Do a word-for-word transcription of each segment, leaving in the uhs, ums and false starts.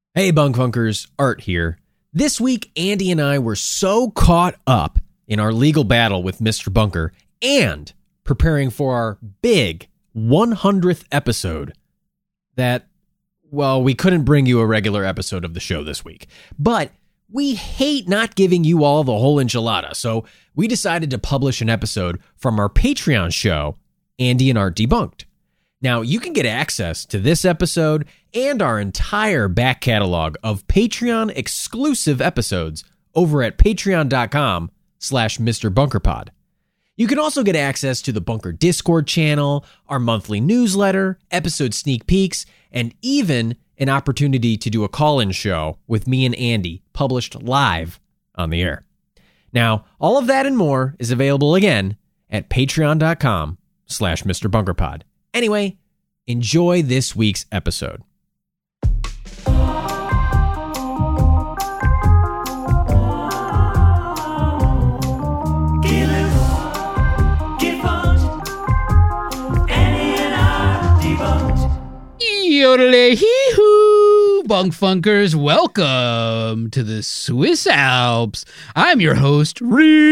Hey, Bunk Funkers, Art here. This week, Andy and I were so caught up in our legal battle with Mister Bunker and preparing for our big one hundredth episode that, well, we couldn't bring you a regular episode of the show this week. But we hate not giving you all the whole enchilada, so we decided to publish an episode from our Patreon show, Andy and Art Debunked. Now, you can get access to this episode and our entire back catalog of Patreon-exclusive episodes over at patreon.com slash MrBunkerPod. You can also get access to the Bunker Discord channel, our monthly newsletter, episode sneak peeks, and even an opportunity to do a call-in show with me and Andy, published live on the air. Now, all of that and more is available again at patreon.com slash MrBunkerPod. Anyway, enjoy this week's episode. Yodelay hee hoo, Bunk Funkers, welcome to the Swiss Alps. I'm your host,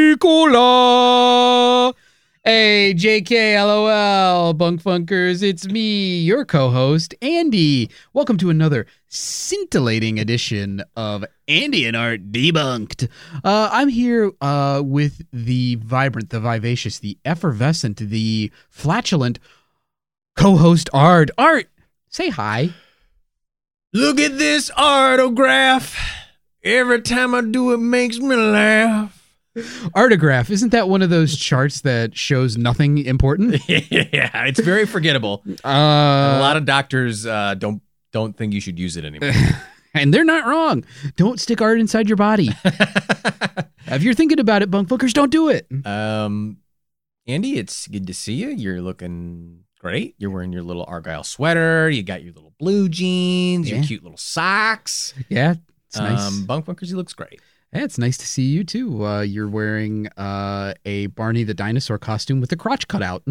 Ricola. Hey, J K, LOL, Bunk Funkers, it's me, your co-host, Andy. Welcome to another scintillating edition of Andy and Art Debunked. Uh, I'm here uh, with the vibrant, the vivacious, the effervescent, the flatulent co-host, Art. Art, say hi. Look at this autograph. Every time I do it makes me laugh. Artograph, isn't that one of those charts that shows nothing important? Yeah, it's very forgettable. Uh, a lot of doctors uh, don't don't think you should use it anymore. And they're not wrong. Don't stick art inside your body. If you're thinking about it, Bunk Funkers, don't do it. Um, Andy, it's good to see you. You're looking great. You're wearing your little Argyle sweater. You got your little blue jeans, Yeah. your cute little socks. Yeah, it's um, nice. Bunk Funkers, he looks great. Yeah, it's nice to see you too. Uh, you're wearing uh, a Barney the dinosaur costume with the crotch cut out.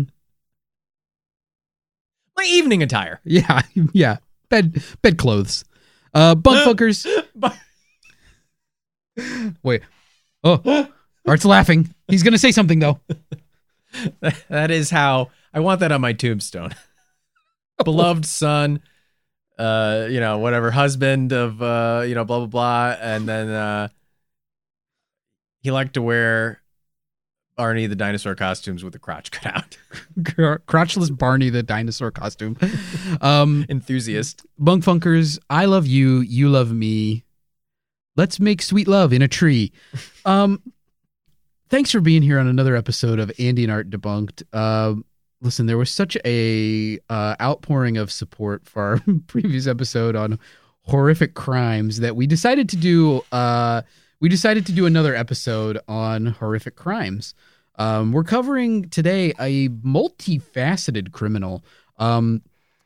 My evening attire. Yeah, yeah. Bed bed clothes. Uh, Bunk Funkers. Wait. Oh, Art's laughing. He's gonna say something though. That is how I want that on my tombstone. Beloved son, uh, you know, whatever, husband of, uh, you know, blah, blah, blah. And then uh, he liked to wear Barney the dinosaur costumes with the crotch cut out. Crotchless Barney the dinosaur costume. Um, Enthusiast. Bunk Funkers, I love you. You love me. Let's make sweet love in a tree. Um, thanks for being here on another episode of Andy and Art Debunked. Uh, listen, there was such a uh, outpouring of support for our previous episode on horrific crimes that we decided to do. Uh, we decided to do another episode on horrific crimes. Um, we're covering today a multifaceted criminal. Um,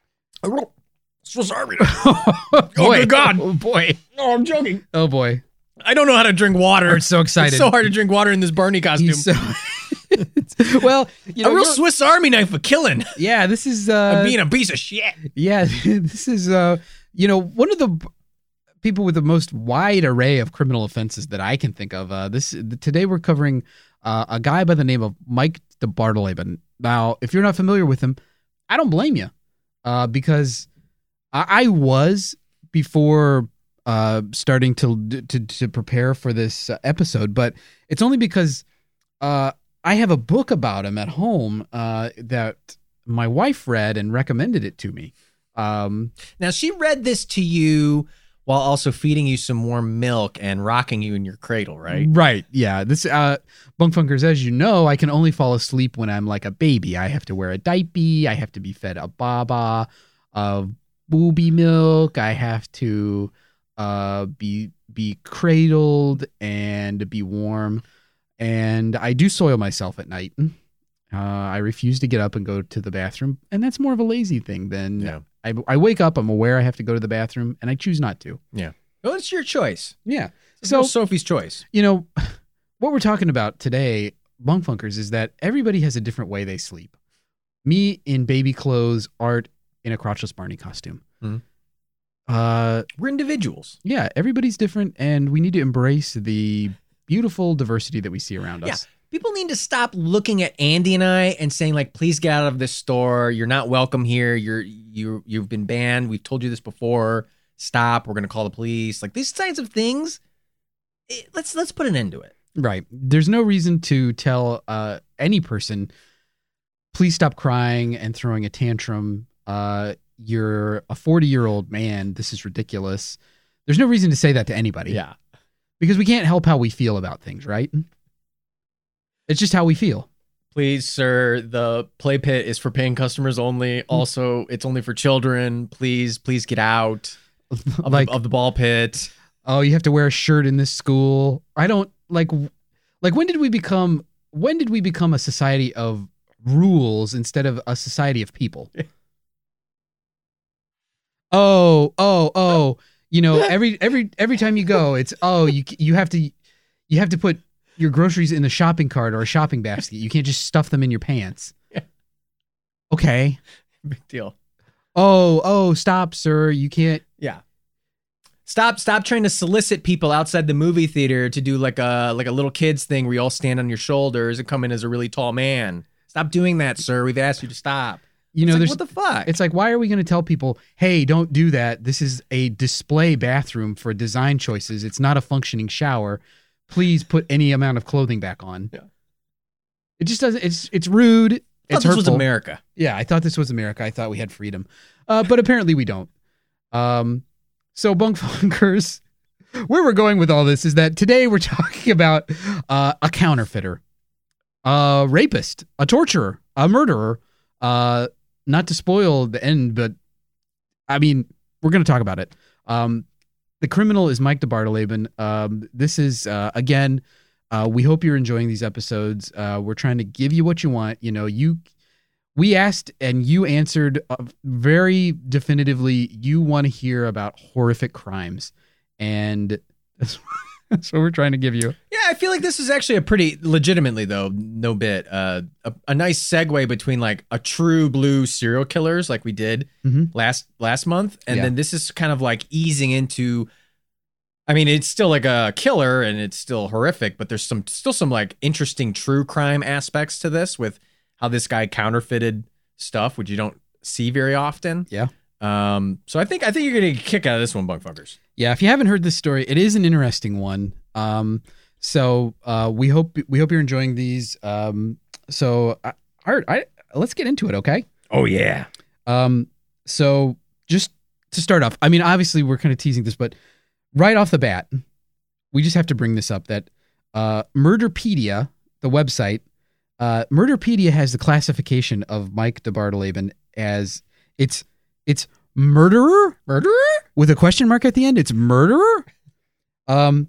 Swiss Army. oh, Oh, good God. Oh, boy. No, I'm joking. Oh, boy. I don't know how to drink water. Art's so excited. It's so hard to drink water in this Barney costume. He's so- well, you know, a real you're- Swiss Army knife for killing. yeah, this is uh, I'm being a piece of shit. yeah, this is uh, you know, one of the b- people with the most wide array of criminal offenses that I can think of. Uh, this today we're covering uh, a guy by the name of Mike DeBartoleben. Now, if you're not familiar with him, I don't blame you, uh, because I, I was before uh, starting to, to to prepare for this uh, episode, but it's only because uh, I have a book about him at home uh, that my wife read and recommended it to me. Um, Now, she read this to you while also feeding you some warm milk and rocking you in your cradle, right? Right. Yeah. This, uh, Bunk Funkers, as you know, I can only fall asleep when I'm like a baby. I have to wear a diaper. I have to be fed a baba of booby milk. I have to uh, be be cradled and be warm. And I do soil myself at night. Uh, I refuse to get up and go to the bathroom. And that's more of a lazy thing than Yeah. I, I wake up, I'm aware I have to go to the bathroom, and I choose not to. Yeah. Well, it's your choice. Yeah. So So, Sophie's choice. you know, what we're talking about today, Bunk Funkers, is that everybody has a different way they sleep. Me in baby clothes, Art in a crotchless Barney costume. Mhm. Uh, We're individuals. yeah, everybody's different, and we need to embrace the beautiful diversity that we see around Yeah. us. People need to stop looking at Andy and I and saying like, please get out of this store. You're not welcome here. You're you you've been banned. We've told you this before. Stop. We're going to call the police. Like these kinds of things. It, let's let's put an end to it. Right. There's no reason to tell uh, any person, please stop crying and throwing a tantrum. Uh, you're a forty-year-old man. This is ridiculous. There's no reason to say that to anybody. Yeah. Because we can't help how we feel about things, right? It's just how we feel. Please, sir, the play pit is for paying customers only. Also, it's only for children. Please, please get out of, like, the, of the ball pit. oh, you have to wear a shirt in this school. I don't like, like, when did we become, when did we become a society of rules instead of a society of people? oh, oh, oh, you know, every, every, every time you go, it's, oh, you, you have to, you have to put your groceries in the shopping cart or a shopping basket. You can't just stuff them in your pants. Yeah. Okay. Big deal. Oh, oh, stop, sir. You can't. Yeah. Stop stop trying to solicit people outside the movie theater to do like a like a little kids thing where you all stand on your shoulders and come in as a really tall man. Stop doing that, sir. We've asked you to stop. You know, It's like, there's what the fuck? It's like, why are we going to tell people, hey, don't do that. This is a display bathroom for design choices. It's not a functioning shower. Please put any amount of clothing back on. Yeah. It just doesn't, it's it's rude. I thought It's this hurtful. was America. Yeah, I thought this was America. I thought we had freedom. Uh, but apparently we don't. Um, so Bunk Funkers, where we're going with all this is that today we're talking about uh, a counterfeiter, a rapist, a torturer, a murderer. Uh, not to spoil the end, but I mean, we're going to talk about it. Um, the criminal is Mike DeBartoleben. Um, this is, uh, again, uh, we hope you're enjoying these episodes. Uh, we're trying to give you what you want. You know, you, we asked and you answered uh, very definitively. You want to hear about horrific crimes, and that's, that's what we're trying to give you. Yeah, I feel like this is actually a pretty legitimately though, no bit, uh, a, a nice segue between like a true blue serial killers like we did Mhm. last last month, and Yeah. then this is kind of like easing into. I mean, it's still like a killer and it's still horrific, but there's some still some like interesting true crime aspects to this with how this guy counterfeited stuff, which you don't see very often. Yeah. Um. So I think I think you're gonna get a kick out of this one, Bunk Funkers. Yeah, if you haven't heard this story, it is an interesting one. Um, so uh, we hope we hope you're enjoying these. Um, so I, Art, I let's get into it, okay? Oh yeah. Um, so just to start off, I mean, obviously we're kind of teasing this, but right off the bat, we just have to bring this up that uh, Murderpedia, the website, uh, Murderpedia has the classification of Mike DeBartoleben as it's it's murderer, murderer with a question mark at the end. It's murderer, um,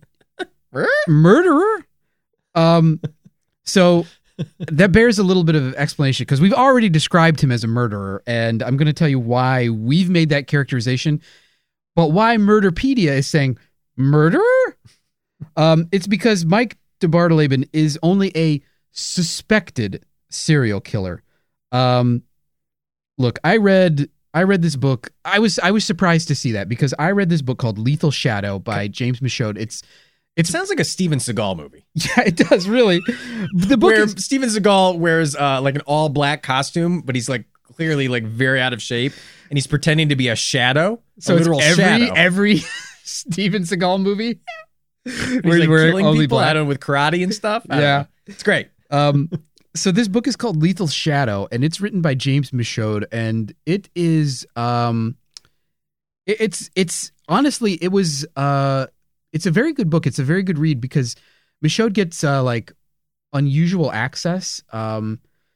murderer. Um, so that bears a little bit of explanation because we've already described him as a murderer, and I'm going to tell you why we've made that characterization. But why Murderpedia is saying murderer? Um, it's because Mike DeBartoleben is only a suspected serial killer. Um, look, I read I read this book. I was I was surprised to see that because I read this book called Lethal Shadow by James Michaud. It's It sounds like a Steven Seagal movie. yeah, it does really. The book Where is Steven Seagal wears uh, like an all black costume, but he's like clearly like very out of shape, and he's pretending to be a shadow. so a it's literal every shadow. every Steven Seagal movie He's where like he's wearing killing only people black. I don't know, with karate and stuff. I don't Yeah. know. It's great. Um, so this book is called Lethal Shadow, and it's written by James Michaud, and it is um, it- it's it's honestly it was uh, it's a very good book. It's a very good read because Michaud gets uh, like unusual access um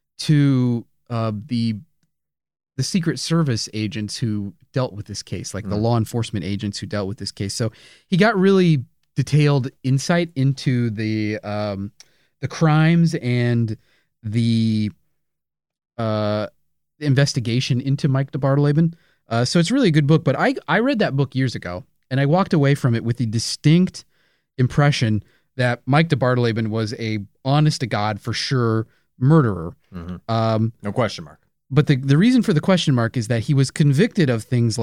to uh the the Secret Service agents who dealt with this case, like the Mm. law enforcement agents who dealt with this case. So he got really detailed insight into the um, the crimes and the uh, investigation into Mike DeBartoleben. Uh, so it's really a good book. But I I read that book years ago, and I walked away from it with the distinct impression that Mike DeBartoleben was a honest to God for sure murderer. Mhm. Um, No question mark. but the, the reason for the question mark is that he was convicted of things like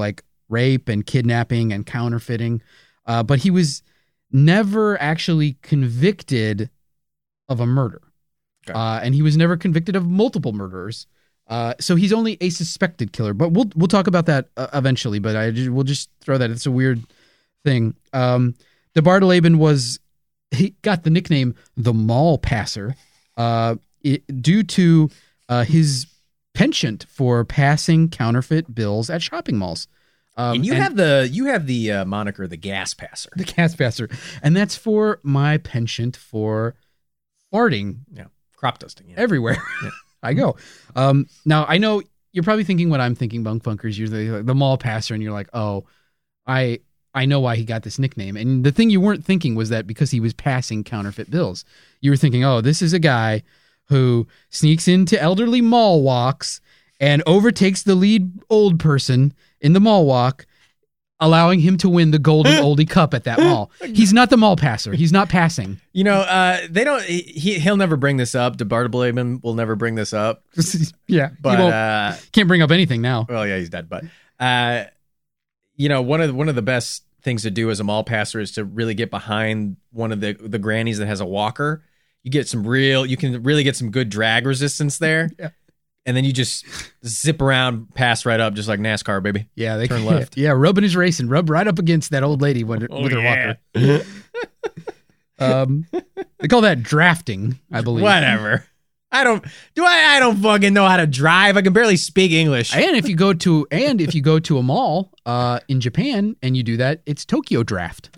rape and kidnapping and counterfeiting, uh, but he was never actually convicted of a murder. Okay. Uh, and he was never convicted of multiple murderers. Uh, so he's only a suspected killer. But we'll we'll talk about that uh, eventually. But I just, we'll just throw that. It's a weird thing. Um, de Bardeleben was he got the nickname the Mall Passer uh, it, due to uh, his penchant for passing counterfeit bills at shopping malls. Um, and you and have the you have the uh, moniker the Gas Passer. the Gas Passer, and that's for my penchant for farting. Yeah, crop dusting. Yeah. Everywhere Yeah. I go. Um, now I know you're probably thinking what I'm thinking, Bunk Funkers. You're the, the Mall Passer, and you're like, oh, I I know why he got this nickname. And the thing you weren't thinking was that because he was passing counterfeit bills. You were thinking, oh, this is a guy who sneaks into elderly mall walks and overtakes the lead old person in the mall walk, allowing him to win the golden oldie cup at that mall. He's not the Mall Passer. He's not passing. You know, uh, they don't. He he'll never bring this up. De Bardeleben will never bring this up. yeah, But he won't, uh, can't bring up anything now. well, yeah, he's dead. But uh, you know, one of the, one of the best things to do as a mall passer is to really get behind one of the the grannies that has a walker. You get some real. You can really get some good drag resistance there. Yeah. And then you just zip around, pass right up, just like NASCAR, baby. Yeah, they Turn left. Yeah, rubbing his race and rub right up against that old lady with, Oh, with her yeah. walker. um, they call that drafting, I believe. Whatever. I don't. Do I? I don't fucking know how to drive. I can barely speak English. And if you go to and if you go to a mall uh, in Japan and you do that, it's Tokyo Draft.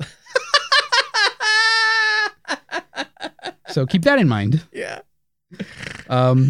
So keep that in mind. Yeah. Um.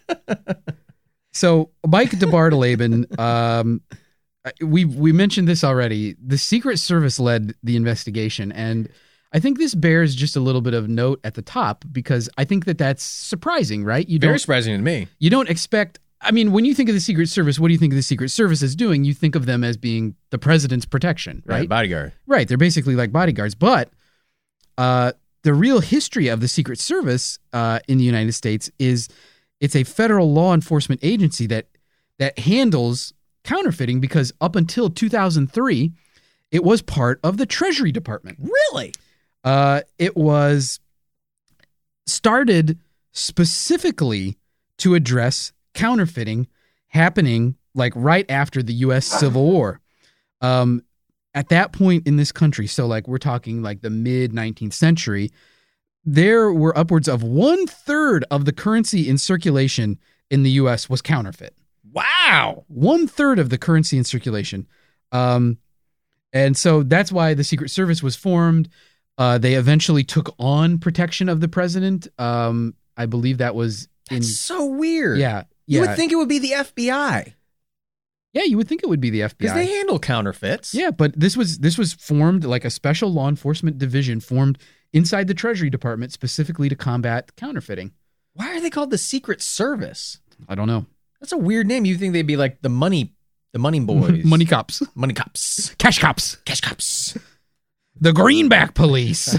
So Mike de Bardeleben, um, we we mentioned this already. The Secret Service led the investigation, and I think this bears just a little bit of note at the top because I think that that's surprising, right? You Very don't surprising to me. you don't expect. I mean, when you think of the Secret Service, what do you think of the Secret Service is doing? You think of them as being the president's protection, right? Bodyguard. Right. They're basically like bodyguards. But uh, the real history of the Secret Service uh, in the United States is it's a federal law enforcement agency that that handles counterfeiting because up until two thousand three, it was part of the Treasury Department. Really? Uh, it was started specifically to address counterfeiting happening like right after the U S Civil War. Um, at that point in this country, so like we're talking like the mid nineteenth century, there were upwards of one third of the currency in circulation in the U S was counterfeit. Wow. One third of the currency in circulation. Um, and so that's why the Secret Service was formed. Uh, they eventually took on protection of the president. Um, I believe that was in. That's so weird. Yeah. You Yeah. would think it would be the F B I Yeah, you would think it would be the F B I. because they handle counterfeits. Yeah, but this was this was formed like a special law enforcement division formed inside the Treasury Department specifically to combat counterfeiting. Why are they called the Secret Service? I don't know. That's a weird name. You think they'd be like the money, the money boys, Money cops. money cops, Cash cops. cash cops. The Greenback Police.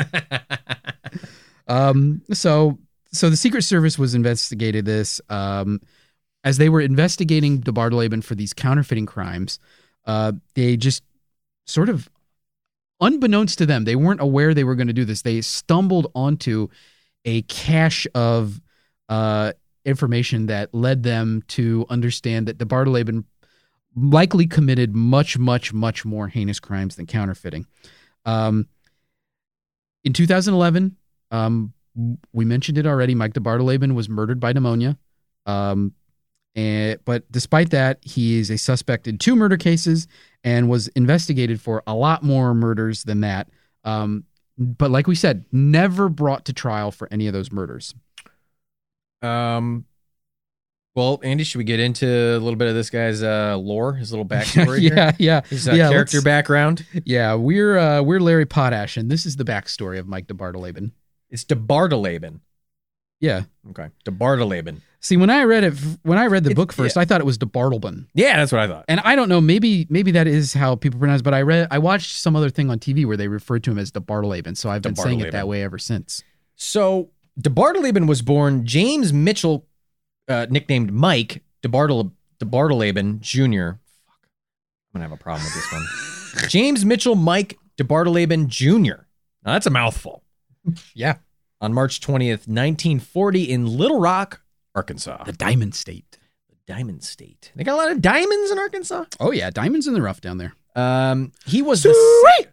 um, so so the Secret Service was investigated this. Um, as they were investigating de Bardeleben for these counterfeiting crimes, uh, they just sort of, unbeknownst to them, they weren't aware they were going to do this. They stumbled onto a cache of uh, information that led them to understand that de Bardeleben likely committed much, much, much more heinous crimes than counterfeiting. Um, in two thousand eleven, um, we mentioned it already, Mike de Bardeleben was murdered by pneumonia. Um, and, but despite that, he is a suspect in two murder cases and was investigated for a lot more murders than that. Um, but like we said, never brought to trial for any of those murders. Um, well, Andy, should we get into a little bit of this guy's uh, lore, his little backstory? yeah, here? yeah, his uh, yeah, character let's- background. yeah. We're uh, we're Larry Potash, and this is the backstory of Mike de Bardeleben. It's de Bardeleben. Yeah. Okay, de Bardeleben. See, when I read it, when I read the It's- book first, yeah. I thought it was de Bardelben. Yeah, that's what I thought. And I don't know, maybe maybe that is how people pronounce it, but I read I watched some other thing on T V where they referred to him as de Bardeleben, so I've De been saying it Bardeleben. that way ever since. So de Bardeleben was born James Mitchell, uh, nicknamed Mike de Bartel de Bardeleben Junior Fuck, I'm going to have a problem with this one. James Mitchell Mike DeBartoleben Junior Now, that's a mouthful. Yeah. On March twentieth, nineteen forty, in Little Rock, Arkansas. The Diamond State. The Diamond State. They got a lot of diamonds in Arkansas? Oh, yeah. Diamonds in the rough down there. Um, he was the...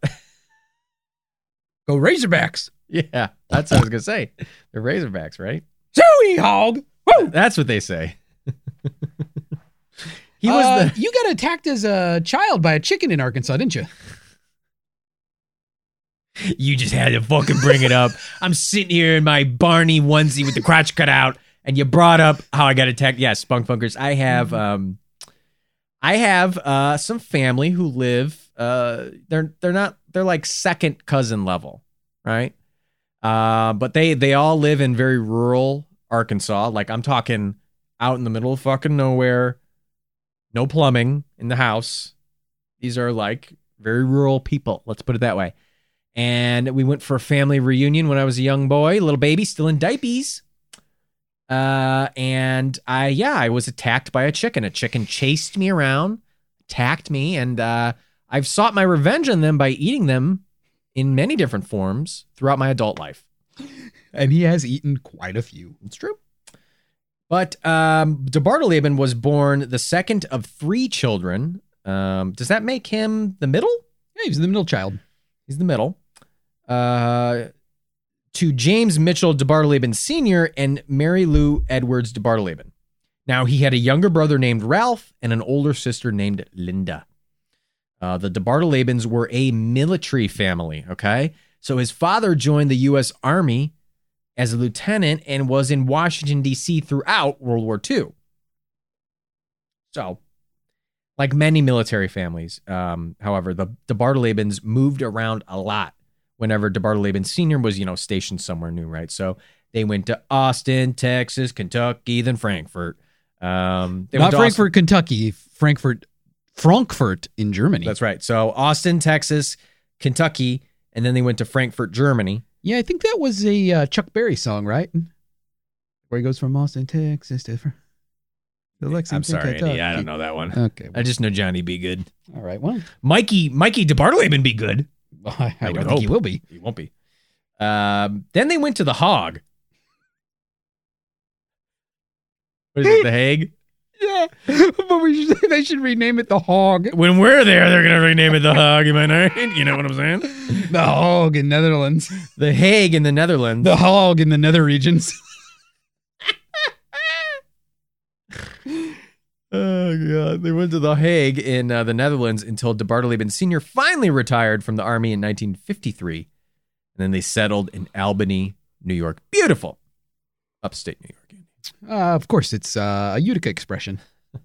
Go Razorbacks. Yeah, that's what I was going to say. They're Razorbacks, right? Suey hog. Woo! That's what they say. He was uh, the... You got attacked as a child by a chicken in Arkansas, didn't you? You just had to fucking bring it up. I'm sitting here in my Barney onesie with the crotch cut out, and you brought up how I got attacked. Yes, Spunk Funkers. I have, um, I have uh, some family who live. Uh, they're they're not. They're like second cousin level, right? Uh, but they they all live in very rural Arkansas. Like I'm talking out in the middle of fucking nowhere. No plumbing in the house. These are like very rural people. Let's put it that way. And we went for a family reunion when I was a young boy, little baby, still in diapers. Uh, and I, yeah, I was attacked by a chicken. A chicken chased me around, attacked me, and uh, I've sought my revenge on them by eating them in many different forms throughout my adult life. And he has eaten quite a few. It's true. But um, DeBartoleben was born the second of three children. Um, does that make him the middle? Yeah, he's the middle child. He's the middle. Uh, to James Mitchell DeBartoleben Senior and Mary Lou Edwards DeBartoleben. Now, he had a younger brother named Ralph and an older sister named Linda. Uh, the DeBartolebens were a military family, okay? So his father joined the U S Army as a lieutenant and was in Washington, D C throughout World War Two. So, like many military families, um, however, the DeBartolebens moved around a lot whenever DeBartoleben Senior was, you know, stationed somewhere new, right? So they went to Austin, Texas, Kentucky, then Frankfurt. Um, they Not went to Frankfurt, Austin. Kentucky. Frankfurt, Frankfurt in Germany. That's right. So Austin, Texas, Kentucky, and then they went to Frankfurt, Germany. Yeah, I think that was a uh, Chuck Berry song, right? Where he goes from Austin, Texas to... to Lexington, I'm sorry, Kentucky. Andy, I don't know that one. Okay. Well, I just know Johnny B. Good. all right, well... Mikey, Mikey DeBartoleben be good. I, I would don't think hope. he will be. He won't be. Um, then they went to the Hog. What is it, the Hague? Yeah, but we should, they should rename it the Hog. When we're there, they're going to rename it the Hog. Am I right? You know what I'm saying? The Hog in Netherlands. The Hague in the Netherlands. The Hog in the nether regions. Oh, God. They went to The Hague in uh, the Netherlands until DeBartoleben Senior finally retired from the Army in nineteen fifty-three. And then they settled in Albany, New York. Beautiful. Upstate New York. Uh, of course, it's uh, a Utica expression.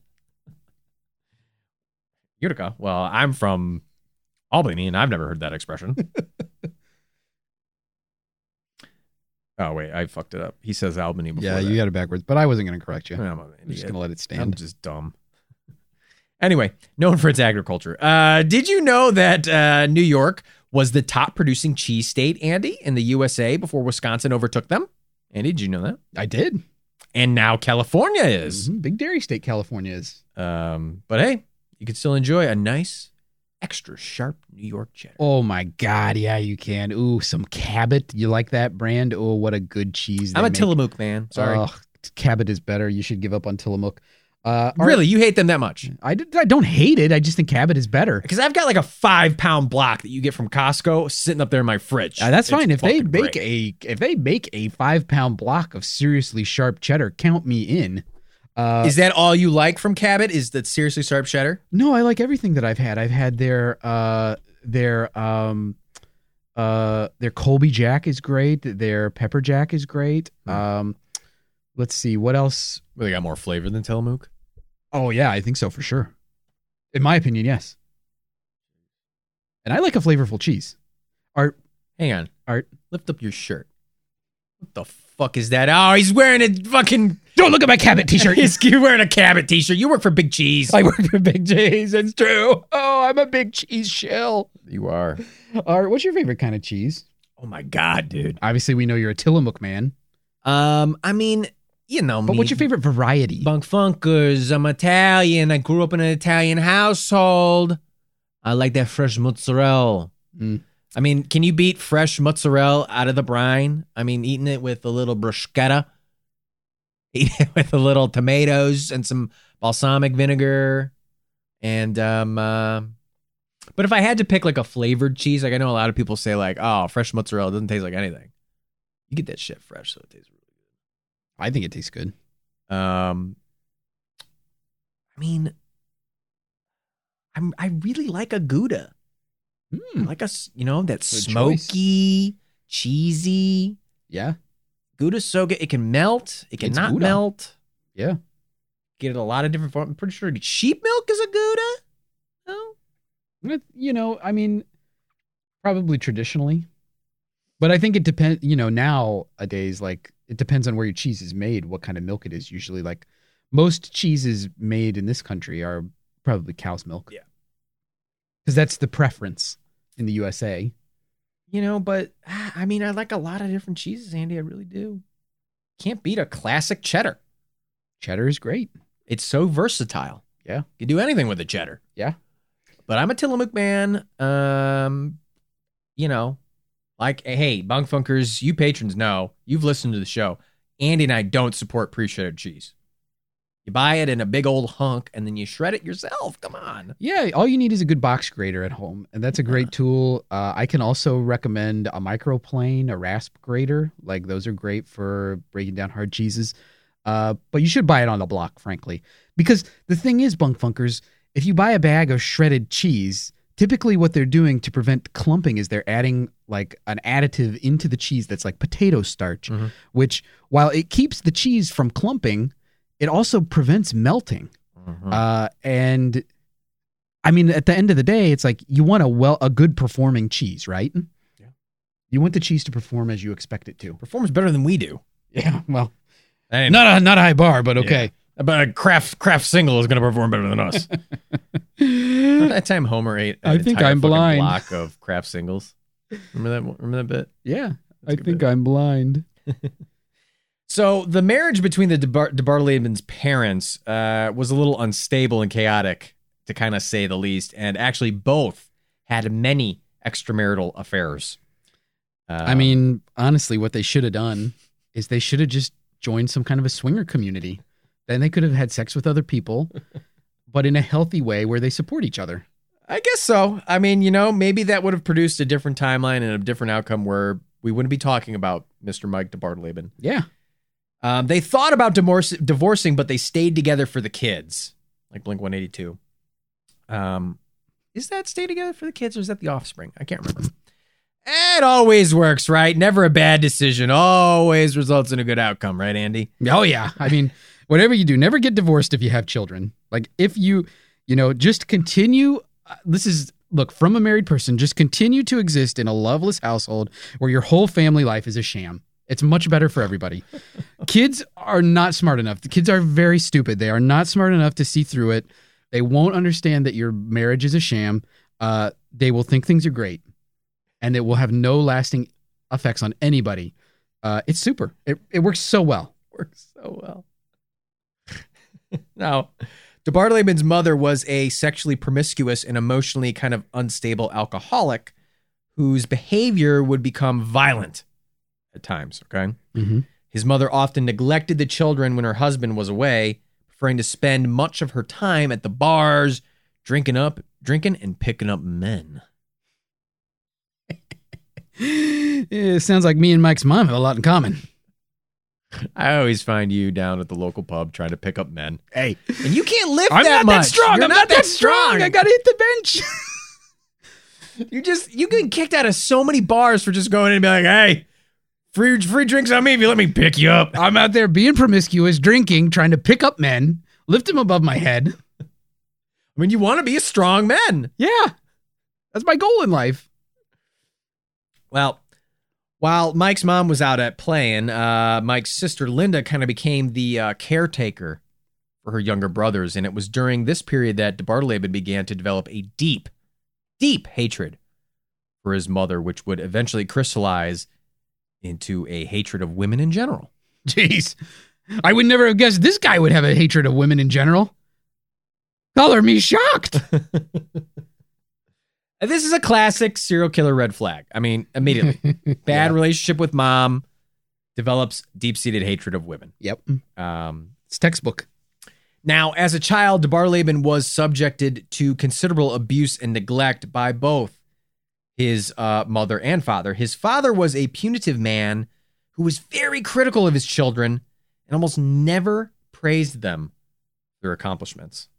Utica? Well, I'm from Albany, and I've never heard that expression. Oh, wait. I fucked it up. He says Albany before Yeah, that. you got it backwards, but I wasn't going to correct you. I'm, I'm just going to let it I'm stand. just dumb. Anyway, known for its agriculture. Uh, did you know that uh, New York was the top producing cheese state, Andy, in the U S A before Wisconsin overtook them? Andy, did you know that? I did. And now California is. Mhm. Big dairy state California is. Um, but hey, you can still enjoy a nice, extra sharp New York cheddar. Oh my God, yeah, you can. Ooh, some Cabot. You like that brand? Oh, what a good cheese. I'm they a make. Tillamook man. Sorry. Oh, Cabot is better. You should give up on Tillamook. Uh, Art- Really? You hate them that much? I, did, I don't hate it. I just think Cabot is better. Because I've got like a five pound block that you get from Costco sitting up there in my fridge. Uh, that's It's fine. If they fucking make great. a if they make a five pound block of seriously sharp cheddar, count me in. Uh, Is that all you like from Cabot? Is that seriously sharp cheddar? no, I like everything that I've had. I've had their uh their um uh their Colby Jack is great. Their Pepper Jack is great. Hmm. Um, let's see what else. Well, they got more flavor than Tillamook. Oh yeah, I think so for sure. In my opinion, yes. And I like a flavorful cheese. Art, Hang on. Art. Lift up your shirt. What the fuck is that? Oh, he's wearing a fucking... Don't look at my Cabot t-shirt. He's wearing a Cabot t-shirt. You work for Big Cheese. I work for Big Cheese. It's true. Oh, I'm a big cheese shell. You are. Art, what's your favorite kind of cheese? Oh, my God, dude. Obviously, we know you're a Tillamook man. Um, I mean, you know But me. what's your favorite variety? Bunk Funkers. I'm Italian. I grew up in an Italian household. I like that fresh mozzarella. Mm. I mean, can you beat fresh mozzarella out of the brine? I mean, eating it with a little bruschetta, eating it with a little tomatoes and some balsamic vinegar. And, um, uh, but if I had to pick like a flavored cheese, like I know a lot of people say like, oh, fresh mozzarella doesn't taste like anything. You get that shit fresh, so it tastes really good. I think it tastes good. Um, I mean, I'm, I really like a Gouda. I Mm. like a, s- you know, that Good smoky, cheesy. Yeah. Gouda's so good. It can melt. It can It's not Gouda. melt. Yeah. Get it a lot of different forms. I'm pretty sure sheep milk is a Gouda. No? It- You know, I mean, probably traditionally. But I think it depends, you know, nowadays, like, it depends on where your cheese is made, what kind of milk it is usually. Like, most cheeses made in this country are probably cow's milk. Yeah. Because that's the preference in the U S A. You know, but ah, I mean, I like a lot of different cheeses, Andy. I really do. Can't beat a classic cheddar. Cheddar is great. It's so versatile. Yeah. You can do anything with a cheddar. Yeah. But I'm a Tillamook man. Um, you know, like, hey, Bunk Funkers, you patrons know, you've listened to the show. Andy and I don't support pre-shredded cheese. You buy it in a big old hunk and then you shred it yourself. Come on. Yeah, all you need is a good box grater at home, and that's a great tool. Uh, I can also recommend a microplane, a rasp grater. Like, those are great for breaking down hard cheeses. Uh, but you should buy it on the block, frankly. Because the thing is, Bunk Funkers, if you buy a bag of shredded cheese, typically what they're doing to prevent clumping is they're adding like an additive into the cheese that's like potato starch, Mhm. which, while it keeps the cheese from clumping, it also prevents melting. Mhm. Uh, and I mean, at the end of the day, it's like you want a well, a good performing cheese, right? Yeah. You want the cheese to perform as you expect it to. Performs better than we do. Yeah. Well, Hey, not a not a high bar, but okay. but a craft craft single is going to perform better than us. Remember that time Homer ate an I think entire I'm fucking blind. block of craft singles? Remember that? Remember that bit? Yeah, That's a I good think bit. I'm blind. So the marriage between the DeBar- DeBartlemen's parents uh, was a little unstable and chaotic, to kind of say the least, and actually both had many extramarital affairs. Um, I mean, honestly, what they should have done is they should have just joined some kind of a swinger community. Then they could have had sex with other people, but in a healthy way where they support each other. I guess so. I mean, you know, maybe that would have produced a different timeline and a different outcome where we wouldn't be talking about Mister Mike DeBartleben. Yeah. Um, they thought about divorce- divorcing, but they stayed together for the kids, like Blink one eighty-two. Um, is that stay together for the kids, or is that the offspring? I can't remember. It always works, right? Never a bad decision. Always results in a good outcome, right, Andy? Oh, yeah. I mean, whatever you do, never get divorced if you have children. Like, if you, you know, just continue. Uh, this is, look, from a married person, just continue to exist in a loveless household where your whole family life is a sham. It's much better for everybody. Kids are not smart enough. The kids are very stupid. They are not smart enough to see through it. They won't understand that your marriage is a sham. Uh, they will think things are great, and it will have no lasting effects on anybody. Uh, it's super. It it works so well. Works so well. Now, DeBartlemen's mother was a sexually promiscuous and emotionally kind of unstable alcoholic whose behavior would become violent at times, okay? Mm-hmm. His mother often neglected the children when her husband was away, preferring to spend much of her time at the bars, drinking up, drinking and picking up men. It sounds like me and Mike's mom have a lot in common. I always find you down at the local pub trying to pick up men. Hey, And you can't lift I'm that not much. that strong. You're I'm not that strong. I gotta hit the bench. You just you get kicked out of so many bars for just going in and be like, hey, free free drinks on me if you let me pick you up. I'm out there being promiscuous, drinking, trying to pick up men, lift them above my head. I mean, you want to be a strong man. Yeah, that's my goal in life. Well, while Mike's mom was out at playing, uh, Mike's sister Linda kind of became the uh, caretaker for her younger brothers, and it was during this period that DeBartleben began to develop a deep, deep hatred for his mother, which would eventually crystallize into a hatred of women in general. Jeez, I would never have guessed this guy would have a hatred of women in general. Color me shocked. This is a classic serial killer red flag. I mean, immediately. Bad Yeah. relationship with mom, develops deep-seated hatred of women. Yep. Um, It's textbook. now, as a child, DeBar Laban was subjected to considerable abuse and neglect by both his uh, mother and father. His father was a punitive man who was very critical of his children and almost never praised them for their accomplishments.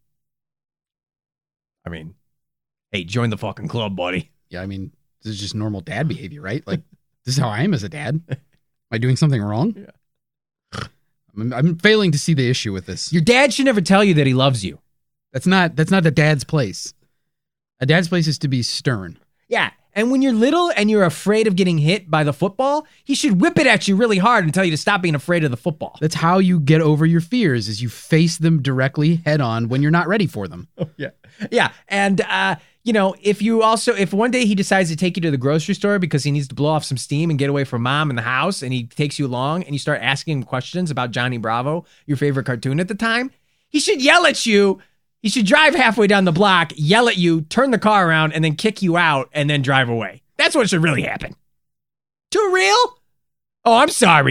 I mean, hey, join the fucking club, buddy. Yeah, I mean, this is just normal dad behavior, right? Like, this is how I am as a dad. Am I doing something wrong? Yeah. I'm, I'm failing to see the issue with this. Your dad should never tell you that he loves you. That's not that's not the dad's place. A dad's place is to be stern. Yeah, and when you're little and you're afraid of getting hit by the football, he should whip it at you really hard and tell you to stop being afraid of the football. That's how you get over your fears, is you face them directly head on when you're not ready for them. Yeah. Yeah. And, uh, you know, if you also, if one day he decides to take you to the grocery store because he needs to blow off some steam and get away from mom in the house, and he takes you along and you start asking him questions about Johnny Bravo, your favorite cartoon at the time, he should yell at you. He should drive halfway down the block, yell at you, turn the car around, and then kick you out and then drive away. That's what should really happen. Too real? Oh, I'm sorry.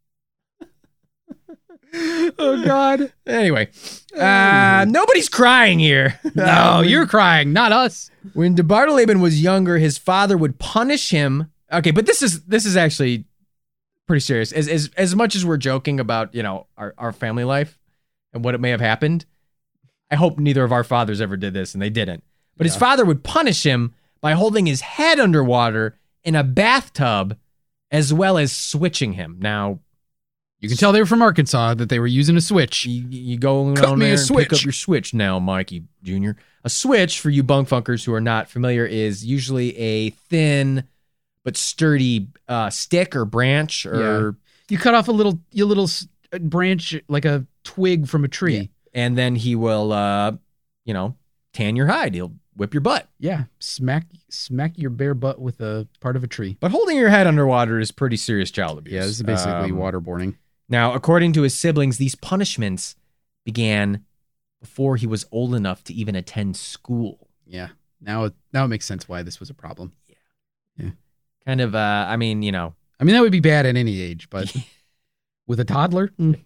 Oh, God. Anyway, uh, nobody's crying here. No, Uh, when- you're crying, not us. When DeBar Laban was younger, his father would punish him. Okay, but this is this is actually pretty serious. As as as much as we're joking about, you know, our, our family life and what it may have happened, I hope neither of our fathers ever did this, and they didn't. But his Yeah. father would punish him by holding his head underwater in a bathtub, as well as switching him. Now, You can tell they were from Arkansas, that they were using a switch. you, you go Cut on me there a and pick switch. up your switch now, Mikey Junior A switch, for you bunk funkers who are not familiar, is usually a thin but sturdy uh, stick or branch or You cut off a little, your little s- branch, like a twig from a tree. and then he will uh, you know, tan your hide. He'll whip your butt. Yeah, smack smack your bare butt with a part of a tree. But holding your head underwater is pretty serious child abuse. Yeah, this is basically Um, waterboarding. Now, according to his siblings, these punishments began before he was old enough to even attend school. Yeah, now it, now it makes sense why this was a problem. Kind of, uh, I mean, you know, I mean, that would be bad at any age, but with a toddler, mm.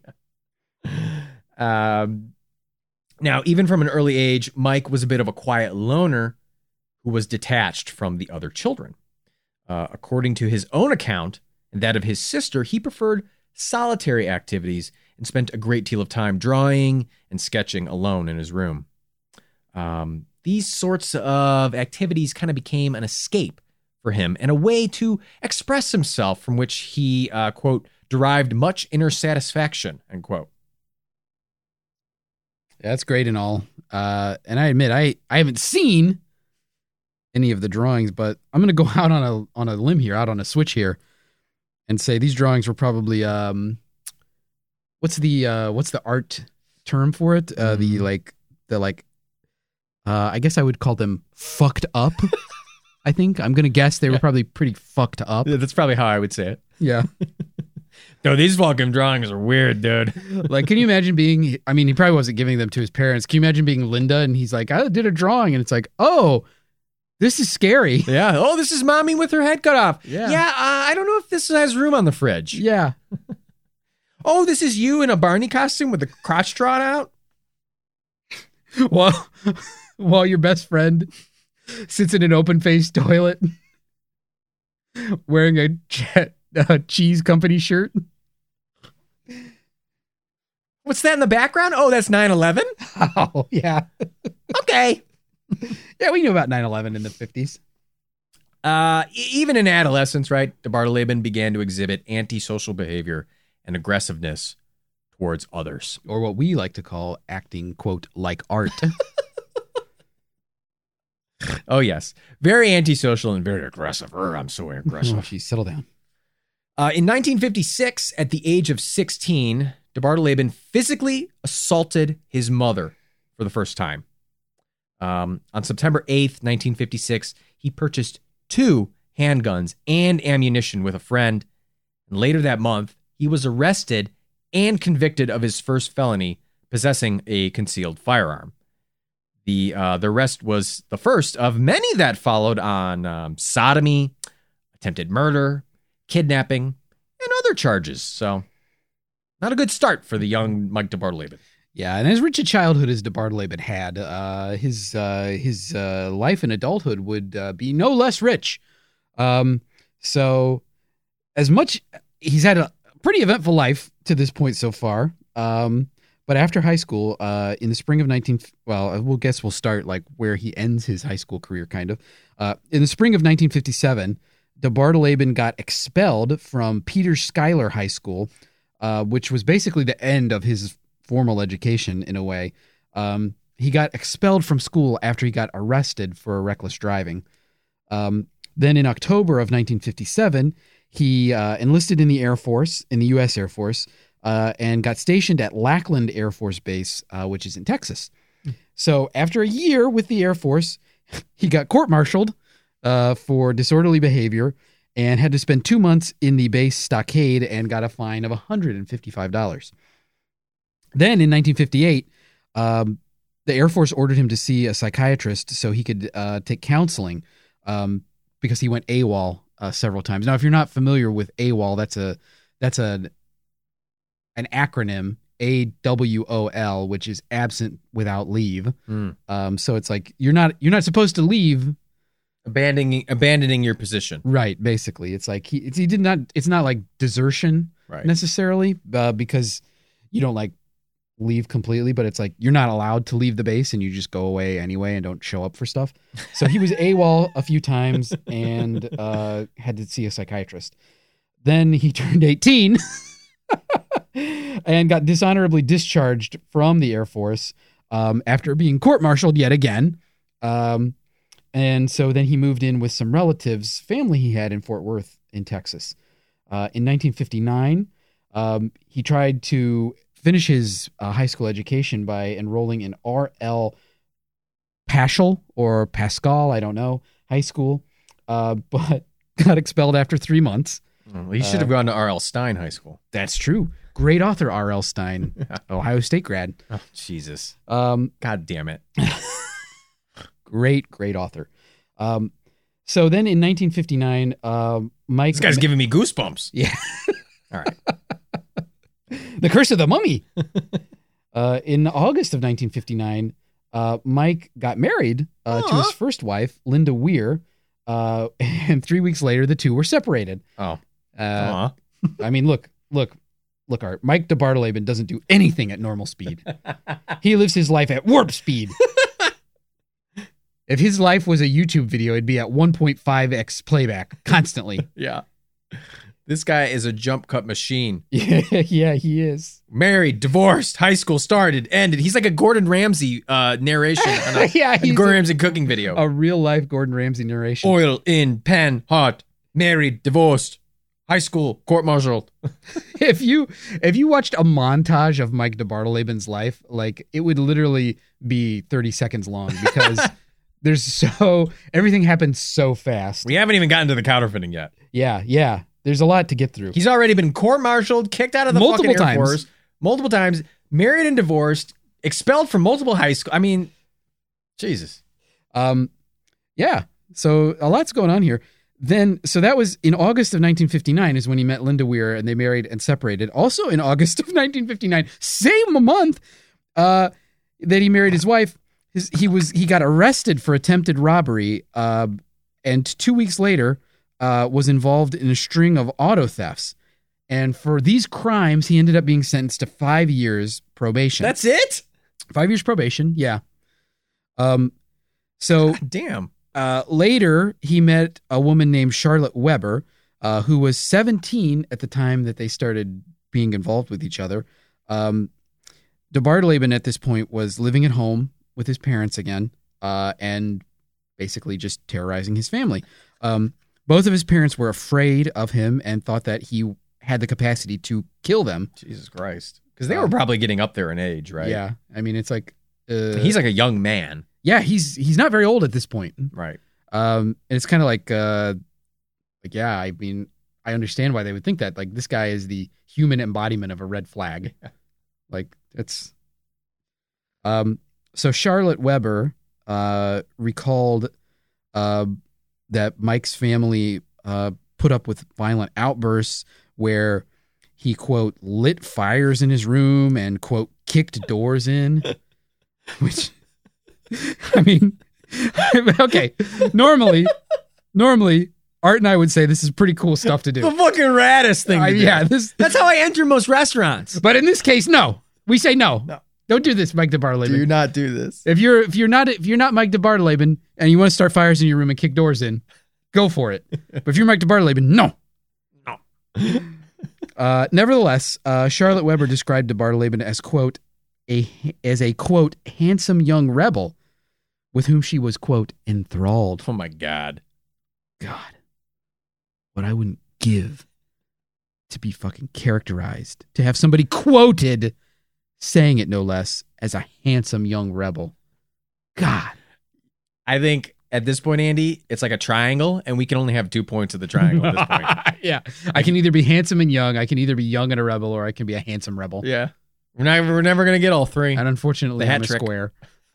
Um, now, even from an early age, Mike was a bit of a quiet loner who was detached from the other children. Uh, according to his own account and that of his sister, he preferred solitary activities and spent a great deal of time drawing and sketching alone in his room. Um, these sorts of activities kind of became an escape for him and a way to express himself, from which he, uh, quote, derived much inner satisfaction, end quote. That's great and all. Uh, and I admit, I, I haven't seen any of the drawings, but I'm going to go out on a on a limb here, out on a switch here, and say these drawings were probably um, what's the uh, what's the art term for it? Uh, the Mm. like the like, uh, I guess I would call them fucked up. I think I'm going to guess they were probably pretty fucked up. Yeah, that's probably how I would say it. Yeah. No, these fucking drawings are weird, dude. Like, can you imagine being, I mean, he probably wasn't giving them to his parents. Can you imagine being Linda and he's like, I did a drawing, and it's like, oh, this is scary. Yeah. Oh, this is mommy with her head cut off. Yeah. Yeah. Uh, I don't know if this has room on the fridge. Yeah. Oh, this is you in a Barney costume with the crotch drawn out. While, while your best friend sits in an open-faced toilet wearing a, ch- a cheese company shirt. What's that in the background? Oh, that's nine eleven. Oh, yeah. Okay. Yeah, we knew about nine eleven in the fifties. Uh, e- even in adolescence, right, DeBar Laban began to exhibit antisocial behavior and aggressiveness towards others. Or what we like to call acting, quote, like art. Oh, yes. Very antisocial and very aggressive. Urgh, I'm so Oh, aggressive. geez, settle down. Uh, in nineteen fifty-six, at the age of sixteen, DeBar Laban physically assaulted his mother for the first time. Um, on September eighth, nineteen fifty-six, he purchased two handguns and ammunition with a friend. And later that month, he was arrested and convicted of his first felony, possessing a concealed firearm. The uh, the rest was the first of many that followed on um, sodomy, attempted murder, kidnapping, and other charges. So, not a good start for the young Mike DeBartoleben. Yeah, and as rich a childhood as DeBartoleben had, uh, his uh, his uh, life in adulthood would uh, be no less rich. Um, so, as much he's had a pretty eventful life to this point so far. Um, but after high school, uh, in the spring of nineteen, well, we'll guess we'll start like where he ends his high school career, kind of. Uh, in the spring of nineteen fifty-seven, DeBartoleben got expelled from Peter Schuyler High School, uh, which was basically the end of his formal education in a way. Um, he got expelled from school after he got arrested for reckless driving. Um, then in October of nineteen fifty-seven, he uh, enlisted in the Air Force, in the U S Air Force, uh, and got stationed at Lackland Air Force Base, uh, which is in Texas. Mm. So after a year with the Air Force, he got court-martialed uh, for disorderly behavior and had to spend two months in the base stockade and got a fine of one hundred fifty-five dollars. Then in nineteen fifty-eight, um, the Air Force ordered him to see a psychiatrist so he could uh, take counseling um, because he went AWOL uh, several times. Now, if you're not familiar with AWOL, that's a that's a an acronym, A W O L, which is absent without leave. Mm. Um, so it's like you're not you're not supposed to leave, abandoning abandoning your position. Right, basically, it's like he it's, he did not. It's not like desertion right. necessarily, uh, because you don't like leave completely, but it's like you're not allowed to leave the base and you just go away anyway and don't show up for stuff. So he was AWOL a few times and uh, had to see a psychiatrist. Then he turned eighteen and got dishonorably discharged from the Air Force um, after being court-martialed yet again. Um, and so then he moved in with some relatives, family he had in Fort Worth in Texas. Uh, in nineteen fifty-nine, um, he tried to finish his uh, high school education by enrolling in R L Paschal or Pascal, I don't know, high school, uh, but got expelled after three months. Well, he should have uh, gone to R L Stein High School. That's true. Great author, R L Stein, Ohio State grad. Oh, Jesus. Um, God damn it. great, great author. Um, so then in nineteen fifty-nine, uh, Mike... This guy's ma- giving me goosebumps. Yeah. All right. The Curse of the Mummy. uh, in August of nineteen fifty-nine, uh, Mike got married uh, to his first wife, Linda Weir, uh, and three weeks later, the two were separated. Oh. Uh, I mean, look, look, look, Art. Mike DeBartoleben doesn't do anything at normal speed. He lives his life at warp speed. If his life was a YouTube video, it'd be at one point five x playback constantly. Yeah. This guy is a jump cut machine. Yeah, yeah, he is. Married, divorced, high school started, ended. He's like a Gordon Ramsay uh, narration. On a, yeah, he's a Gordon a, Ramsay cooking video. A real life Gordon Ramsay narration. Oil in pan hot. Married, divorced, high school, court-martialed. if you if you watched a montage of Mike DeBartoleben's life, like it would literally be thirty seconds long because there's so everything happens so fast. We haven't even gotten to the counterfeiting yet. Yeah, yeah. There's a lot to get through. He's already been court-martialed, kicked out of the multiple fucking Air times. Force, multiple times, married and divorced, expelled from multiple high school. I mean, Jesus. Um, yeah. So a lot's going on here. Then, so that was in August of nineteen fifty-nine is when he met Linda Weir and they married and separated. Also in August of nineteen fifty-nine, same month uh, that he married his wife, his, he was he got arrested for attempted robbery, uh, and two weeks later uh, was involved in a string of auto thefts. And for these crimes, he ended up being sentenced to five years probation. That's it? Five years probation, yeah. Um, so God damn. Uh, later, he met a woman named Charlotte Weber, uh, who was seventeen at the time that they started being involved with each other. Um, DeBartoleben at this point was living at home with his parents again, uh, and basically just terrorizing his family. Um, both of his parents were afraid of him and thought that he had the capacity to kill them. Jesus Christ. Because they were probably getting up there in age, right? Yeah. I mean, it's like... Uh, he's like a young man. Yeah, he's he's not very old at this point. Right. Um, and it's kind of like, uh, like, yeah, I mean, I understand why they would think that. Like, this guy is the human embodiment of a red flag. Like, it's... Um, so Charlotte Weber uh, recalled uh, that Mike's family uh, put up with violent outbursts where he, quote, lit fires in his room and, quote, kicked doors in, which, I mean, okay, normally, normally, Art and I would say this is pretty cool stuff to do. The fucking raddest thing to Uh, do. yeah, this, That's how I enter most restaurants. but in this case, no. We say no. No. Don't do this, Mike DeBartoleben. not do this. If you're if you're not if you're not Mike DeBartoleben and you want to start fires in your room and kick doors in, go for it. But if you're Mike DeBartoleben, no. No. Uh, nevertheless, uh, Charlotte Weber described DeBartoleben as, quote, a as a, quote, handsome young rebel with whom she was, quote, enthralled. Oh my God. God, what I wouldn't give to be fucking characterized, to have somebody quoted saying it no less as a handsome young rebel. God. I think at this point, Andy, it's like a triangle, and we can only have two points of the triangle at this point. Yeah. I can either be handsome and young, I can either be young and a rebel, or I can be a handsome rebel. Yeah. We're not we're never gonna get all three. And unfortunately, The hat I'm a trick. square.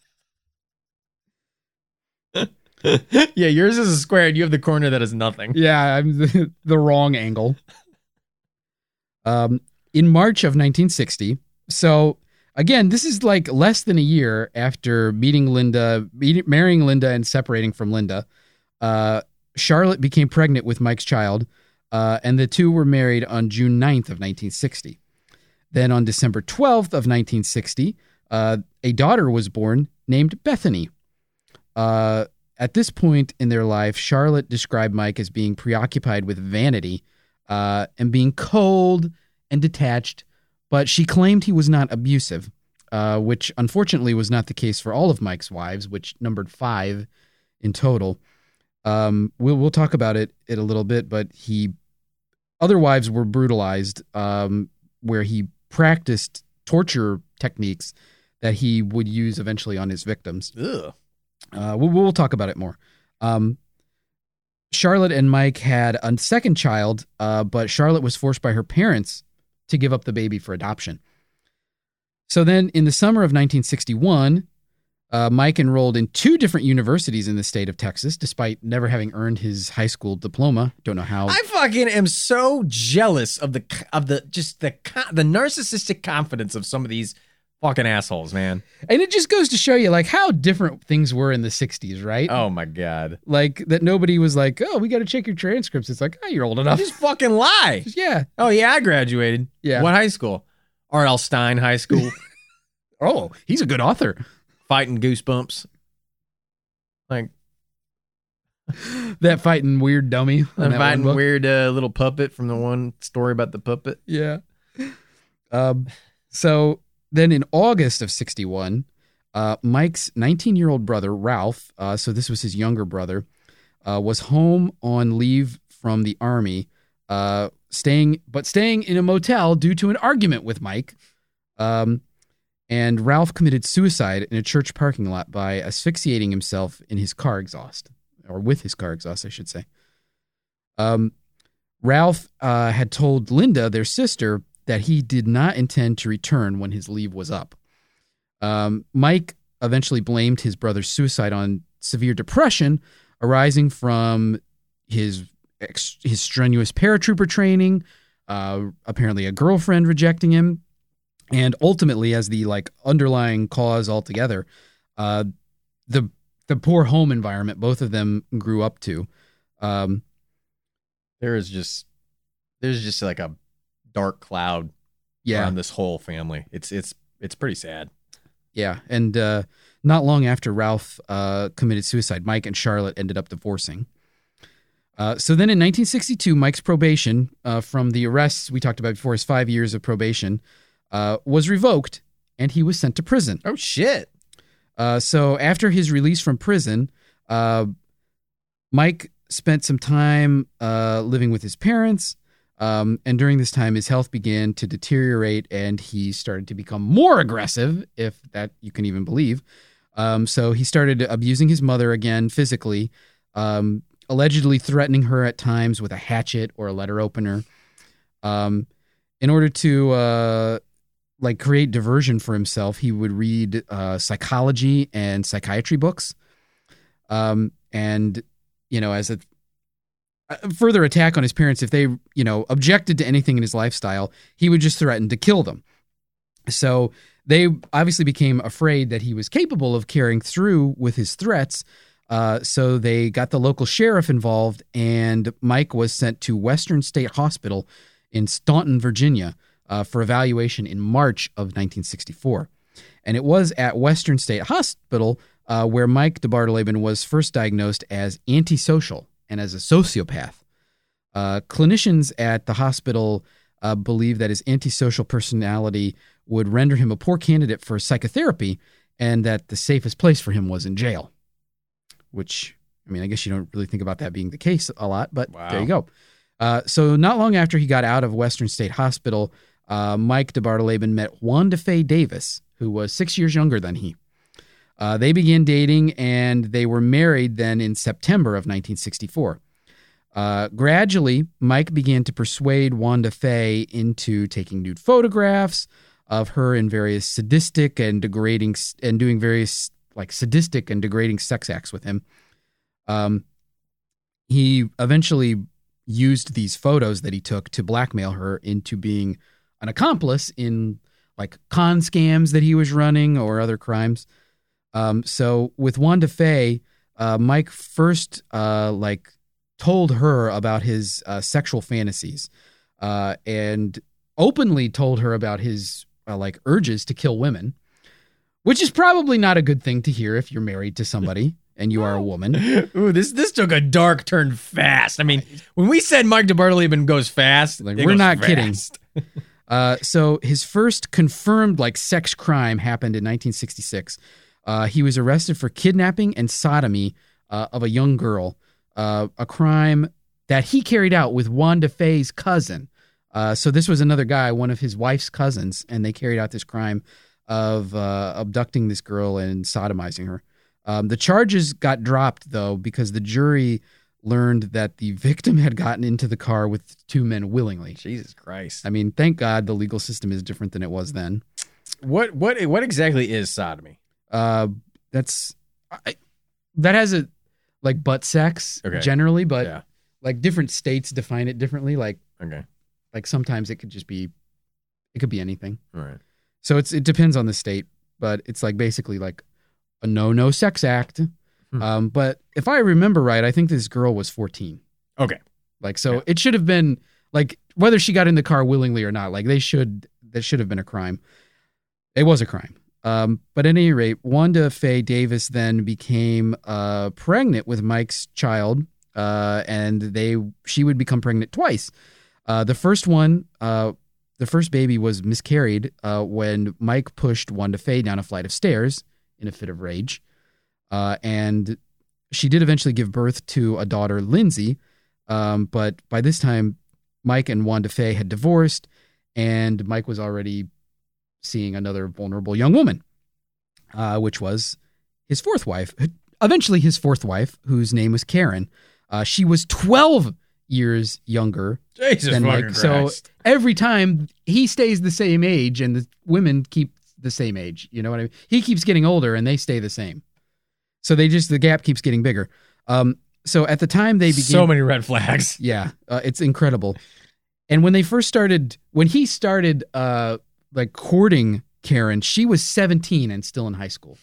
Yeah, yours is a square and you have the corner that is nothing. Yeah, I'm the, the wrong angle. Um, in March of nineteen sixty, so again, this is like less than a year after meeting Linda, meet, marrying Linda, and separating from Linda. Uh, Charlotte became pregnant with Mike's child, uh, and the two were married on June ninth of nineteen sixty. Then on December twelfth of nineteen sixty, uh, a daughter was born named Bethany. Uh, at this point in their life, Charlotte described Mike as being preoccupied with vanity uh, and being cold and detached, but she claimed he was not abusive, uh, which unfortunately was not the case for all of Mike's wives, which numbered five in total. Um, we'll we'll talk about it in a little bit, but he other wives were brutalized, um, where he practiced torture techniques that he would use eventually on his victims. Ugh. Uh, we'll, we'll talk about it more. Um, Charlotte and Mike had a second child, uh, but Charlotte was forced by her parents to give up the baby for adoption. So then in the summer of nineteen sixty-one, uh, Mike enrolled in two different universities in the state of Texas, despite never having earned his high school diploma. Don't know how. I fucking am so jealous of the of the just the the narcissistic confidence of some of these fucking assholes, man. And it just goes to show you like how different things were in the sixties, right? Oh my God. Like that nobody was like, oh, we got to check your transcripts. It's like, oh, you're old enough. Just fucking lie. Just, yeah. Oh yeah, I graduated. Yeah. What high school? R L Stein High School. Oh, he's a good author. Fighting Goosebumps. Like That fighting weird dummy. in I'm that fighting one book. weird uh, little puppet from the one story about the puppet. Yeah. Um. So then in August of sixty-one, uh, Mike's nineteen-year-old brother, Ralph, uh, so this was his younger brother, uh, was home on leave from the Army, uh, staying but staying in a motel due to an argument with Mike. Um, and Ralph committed suicide in a church parking lot by asphyxiating himself in his car exhaust, or with his car exhaust, I should say. Um, Ralph uh, had told Linda, their sister, that he did not intend to return when his leave was up. Um, Mike eventually blamed his brother's suicide on severe depression arising from his ex- his strenuous paratrooper training, uh, apparently a girlfriend rejecting him, and ultimately, as the like underlying cause altogether, uh, the the poor home environment both of them grew up to. Um, There is just there's just like a dark cloud yeah, around this whole family. It's it's it's pretty sad. yeah, and uh, not long after Ralph uh, committed suicide, Mike and Charlotte ended up divorcing. Uh, so then in nineteen sixty-two, Mike's probation uh, from the arrests we talked about before, his five years of probation, uh, was revoked, and he was sent to prison. Oh shit. Uh, so after his release from prison, uh, Mike spent some time uh, living with his parents, um, and during this time, his health began to deteriorate, and he started to become more aggressive, if that you can even believe. Um, so he started abusing his mother again physically, um, allegedly threatening her at times with a hatchet or a letter opener. Um, in order to uh, like create diversion for himself, he would read uh, psychology and psychiatry books. Um, and, you know, as a, a further attack on his parents, if they, you know, objected to anything in his lifestyle, he would just threaten to kill them. So they obviously became afraid that he was capable of carrying through with his threats. Uh, so they got the local sheriff involved, and Mike was sent to Western State Hospital in Staunton, Virginia, uh, for evaluation in March of nineteen sixty-four. And it was at Western State Hospital uh, where Mike DeBartoleben was first diagnosed as antisocial and as a sociopath. Uh, clinicians at the hospital uh, believe that his antisocial personality would render him a poor candidate for psychotherapy, and that the safest place for him was in jail. Which, I mean, I guess you don't really think about that being the case a lot, but wow. There you go. Uh, so not long after he got out of Western State Hospital, uh, Mike DeBartoleben met Wanda Fay Davis, who was six years younger than he. Uh, they began dating, and they were married then in September of nineteen sixty-four. Uh, gradually, Mike began to persuade Wanda Fay into taking nude photographs of her in various sadistic and degrading and doing various like sadistic and degrading sex acts with him. Um, he eventually used these photos that he took to blackmail her into being an accomplice in like con scams that he was running or other crimes. Um, so with Wanda Fay, uh, Mike first uh, like told her about his uh, sexual fantasies uh, and openly told her about his uh, like urges to kill women, which is probably not a good thing to hear if you're married to somebody and you are a woman. Ooh, this this took a dark turn fast. I mean, when we said Mike DeBartoleben goes fast, like, we're goes not fast. kidding. Uh, so his first confirmed like sex crime happened in nineteen sixty-six. Uh, he was arrested for kidnapping and sodomy uh, of a young girl, uh, a crime that he carried out with Wanda Fay's cousin. Uh, so this was another guy, one of his wife's cousins, and they carried out this crime of uh, abducting this girl and sodomizing her. Um, the charges got dropped, though, because the jury learned that the victim had gotten into the car with two men willingly. Jesus Christ. I mean, thank God the legal system is different than it was then. What what what exactly is sodomy? Uh, that's I, that has a like butt sex okay. generally, but yeah. like different states define it differently. Like okay, like sometimes it could just be, it could be anything. All right. So it's it depends on the state, but it's like basically like a no no sex act. Hmm. Um, but if I remember right, I think this girl was fourteen. Okay. Like so, yeah. It should have been like whether she got in the car willingly or not. Like they should that should have been a crime. It was a crime. Um, but at any rate, Wanda Fay Davis then became uh, pregnant with Mike's child, uh, and they she would become pregnant twice. Uh, the first one, uh, the first baby was miscarried uh, when Mike pushed Wanda Fay down a flight of stairs in a fit of rage, uh, and she did eventually give birth to a daughter, Lindsay. Um, but by this time, Mike and Wanda Fay had divorced, and Mike was already seeing another vulnerable young woman, uh, which was his fourth wife, eventually his fourth wife, whose name was Karen. Uh, she was twelve years younger Jesus than Mike. Christ. So every time he stays the same age and the women keep the same age, you know what I mean? He keeps getting older and they stay the same. So they just, the gap keeps getting bigger. Um, so at the time they began. So many red flags. Yeah. Uh, it's incredible. And when they first started, when he started, uh, like courting Karen, she was seventeen and still in high school.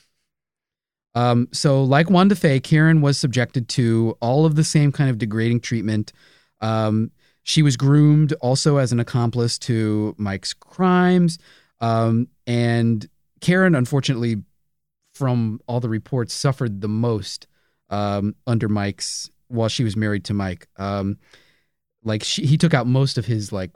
Um, so like Wanda Fay, Karen was subjected to all of the same kind of degrading treatment. Um, she was groomed also as an accomplice to Mike's crimes. Um, and Karen, unfortunately, from all the reports, suffered the most um, under Mike's, while she was married to Mike. Um, like she, he took out most of his like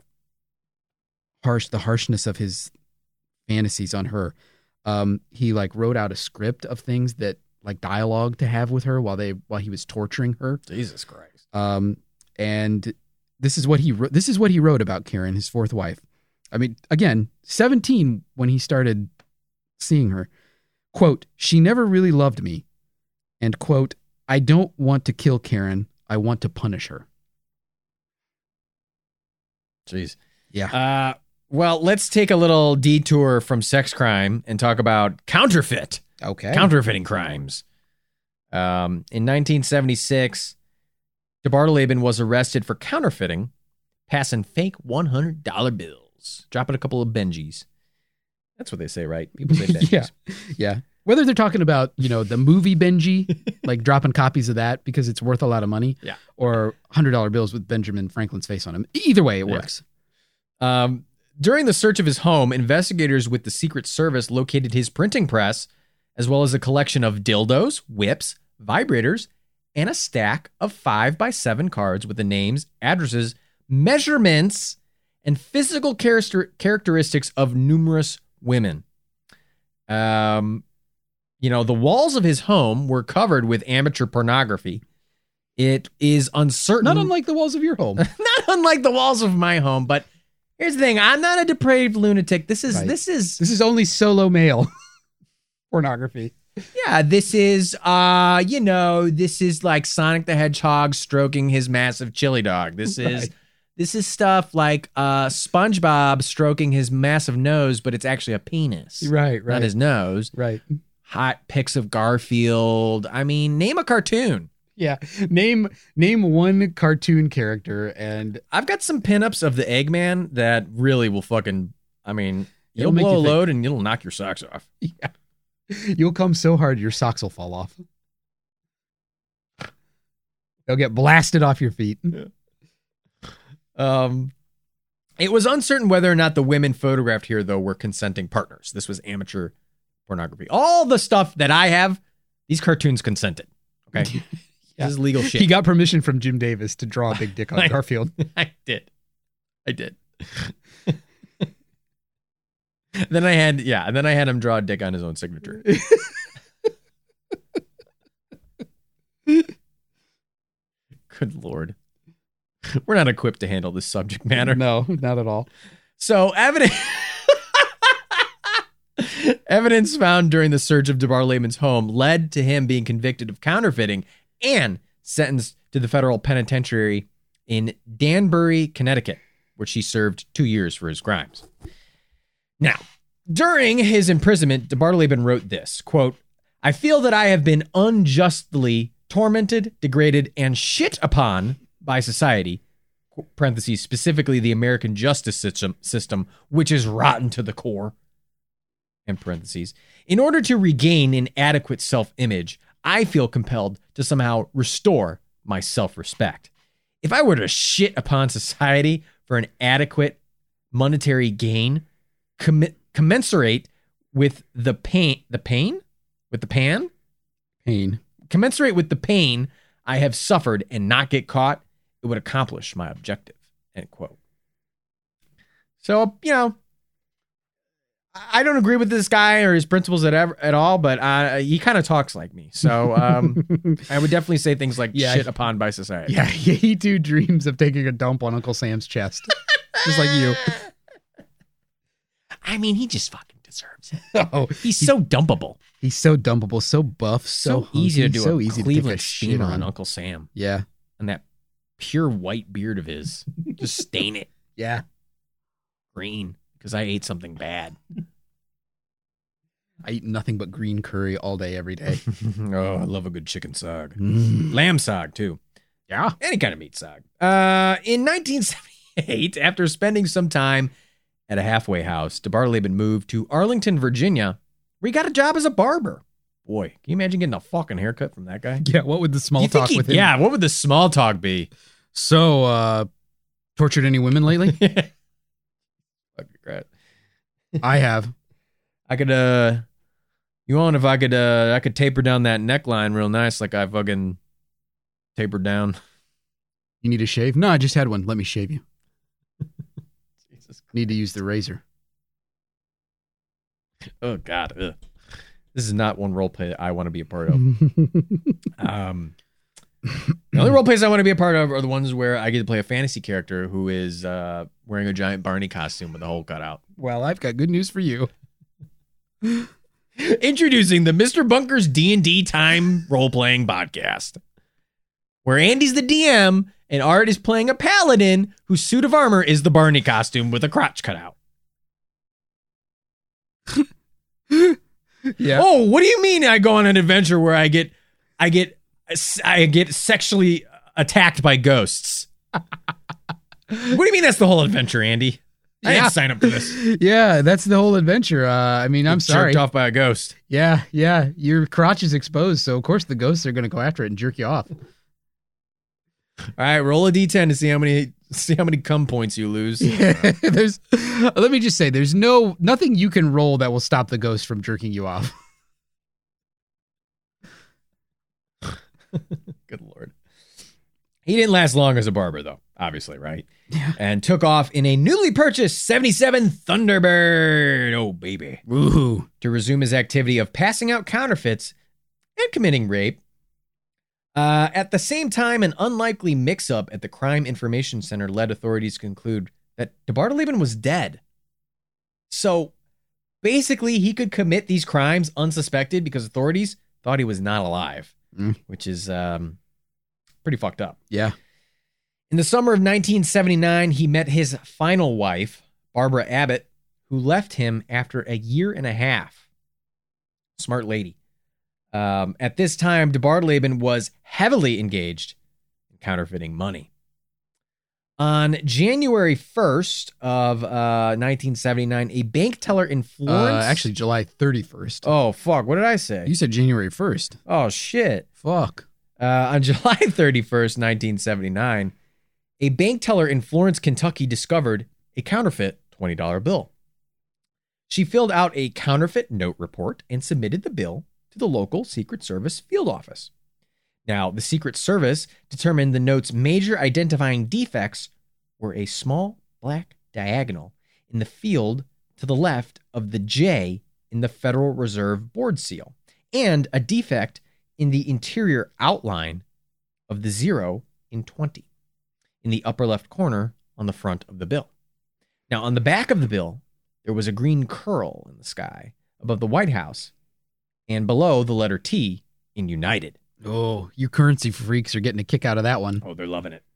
harsh, the harshness of his fantasies on her. Um, he like wrote out a script of things that like dialogue to have with her while they, while he was torturing her. Jesus Christ. Um, and this is what he wrote. This is what he wrote about Karen, his fourth wife. I mean, again, seventeen when he started seeing her. Quote, "She never really loved me." And quote, "I don't want to kill Karen. I want to punish her." Jeez. Yeah. Uh, Well, let's take a little detour from sex crime and talk about counterfeit. Okay. Counterfeiting crimes. Um, in nineteen seventy-six, DeBartoleben was arrested for counterfeiting, passing fake one hundred dollar bills, dropping a couple of Benjis. That's what they say, right? People say Benjis. yeah. Yeah. Whether they're talking about, you know, the movie Benji, like dropping copies of that because it's worth a lot of money, yeah, or one hundred dollar bills with Benjamin Franklin's face on them. Either way, it yeah. works. Um, during the search of his home, investigators with the Secret Service located his printing press, as well as a collection of dildos, whips, vibrators, and a stack of five by seven cards with the names, addresses, measurements, and physical character- characteristics of numerous women. Um, you know, the walls of his home were covered with amateur pornography. It is uncertain. Not unlike the walls of your home. Not unlike the walls of my home, but here's the thing. I'm not a depraved lunatic. This is, Right. this is, This is only solo male pornography. yeah, this is, uh, you know, this is like Sonic the Hedgehog stroking his massive chili dog. This is, Right. this is stuff like uh, SpongeBob stroking his massive nose, but it's actually a penis. Right, Not his nose. Right. Hot pics of Garfield. I mean, name a cartoon. Yeah. Name name one cartoon character and I've got some pinups of the Eggman that really will fucking, I mean, It'll you'll make blow you a think. load and it'll knock your socks off. yeah. You'll come so hard your socks will fall off. They'll get blasted off your feet. Um, it was uncertain whether or not the women photographed here, though, were consenting partners. This was amateur pornography. All the stuff that I have, these cartoons consented. Okay? Yeah. This is legal shit. He got permission from Jim Davis to draw a big dick on I- Garfield. I did. I did. Then I had, yeah, and then I had him draw a dick on his own signature. Good Lord. We're not equipped to handle this subject matter. No, not at all. So evidence evidence found during the search of DeBartoleben's home led to him being convicted of counterfeiting and sentenced to the federal penitentiary in Danbury, Connecticut, which he served two years for his crimes. Now, during his imprisonment, DeBartoleben wrote this, quote, "I feel that I have been unjustly tormented, degraded, and shit upon by society," parentheses, specifically the American justice system, system, which is rotten to the core, in parentheses. "In order to regain an adequate self-image, I feel compelled to somehow restore my self-respect. If I were to shit upon society for an adequate monetary gain, com- commensurate with the pain, the pain? With the pan? Pain. Commensurate with the pain I have suffered and not get caught, it would accomplish my objective," end quote. So, you know, I don't agree with this guy or his principles at ever, at all, but uh, he kind of talks like me. So um, I would definitely say things like Yeah. shit upon by society. Yeah, he too dreams of taking a dump on Uncle Sam's chest. Just like you. I mean, he just fucking deserves it. Oh, He's so dumpable. he's so dumpable, so buff, so, So, easy to hunky, do so a easy Cleveland to take a shit steamer on. on Uncle Sam. Yeah, And that pure white beard of his. Just stain it yeah. green because I ate something bad. I eat nothing but green curry all day, every day. Oh, I love a good chicken sog. Mm. Lamb sog, too. Yeah. Any kind of meat sog. Uh, in nineteen seventy-eight, after spending some time at a halfway house, DeBartoleben moved to Arlington, Virginia, where he got a job as a barber. Boy, can you imagine getting a fucking haircut from that guy? Yeah, what would the small You think talk he- with him? Yeah, what would the small talk be? So, uh, tortured any women lately? Fucking crap. I have. I could, uh, you want if I could, uh, I could taper down that neckline real nice, like I fucking tapered down. You need a shave? No, I just had one. Let me shave you. Jesus. Need to use the razor. Oh God. Ugh. This is not one role play I want to be a part of. Um, the only role plays I want to be a part of are the ones where I get to play a fantasy character who is uh, wearing a giant Barney costume with a hole cut out. Well, I've got good news for you. Introducing the Mister Bunker's D and D Time role-playing podcast, where Andy's the D M and Art is playing a paladin whose suit of armor is the Barney costume with a crotch cut out. Yeah. Oh, what do you mean I go on an adventure where I get, I get, I get sexually attacked by ghosts? What do you mean that's the whole adventure, Andy? I Yeah. didn't sign up for this. Yeah, that's the whole adventure. Uh, I mean, I'm Get sorry. Jerked off by a ghost. Yeah, yeah. Your crotch is exposed, so of course the ghosts are going to go after it and jerk you off. All right, roll a d ten to see how many see how many cum points you lose. Yeah, there's. Let me just say, there's no nothing you can roll that will stop the ghost from jerking you off. Good Lord. He didn't last long as a barber, though, obviously, right? Yeah. And took off in a newly purchased seventy-seven Thunderbird, oh baby, Ooh. to resume his activity of passing out counterfeits and committing rape. Uh, at the same time, an unlikely mix-up at the Crime Information Center led authorities to conclude that DeBartoleben was dead. So basically, he could commit these crimes unsuspected because authorities thought he was not alive, Mm. which is um, pretty fucked up. Yeah. In the summer of nineteen seventy-nine, he met his final wife, Barbara Abbott, who left him after a year and a half. Smart lady. Um, at this time, DeBartoleben was heavily engaged in counterfeiting money. On January first of uh, nineteen seventy-nine, a bank teller in Florence... Uh, actually, July thirty-first. Oh, fuck. What did I say? You said January first. Oh, shit. Fuck. Uh, on July thirty-first, nineteen seventy-nine, a bank teller in Florence, Kentucky discovered a counterfeit twenty dollar bill. She filled out a counterfeit note report and submitted the bill to the local Secret Service field office. Now, the Secret Service determined the note's major identifying defects were a small black diagonal in the field to the left of the J in the Federal Reserve board seal, and a defect in the interior outline of the zero in twenty, in the upper left corner on the front of the bill. Now, on the back of the bill, there was a green curl in the sky above the White House, and below the letter T in United. Oh, you currency freaks are getting a kick out of that one. Oh, they're loving it.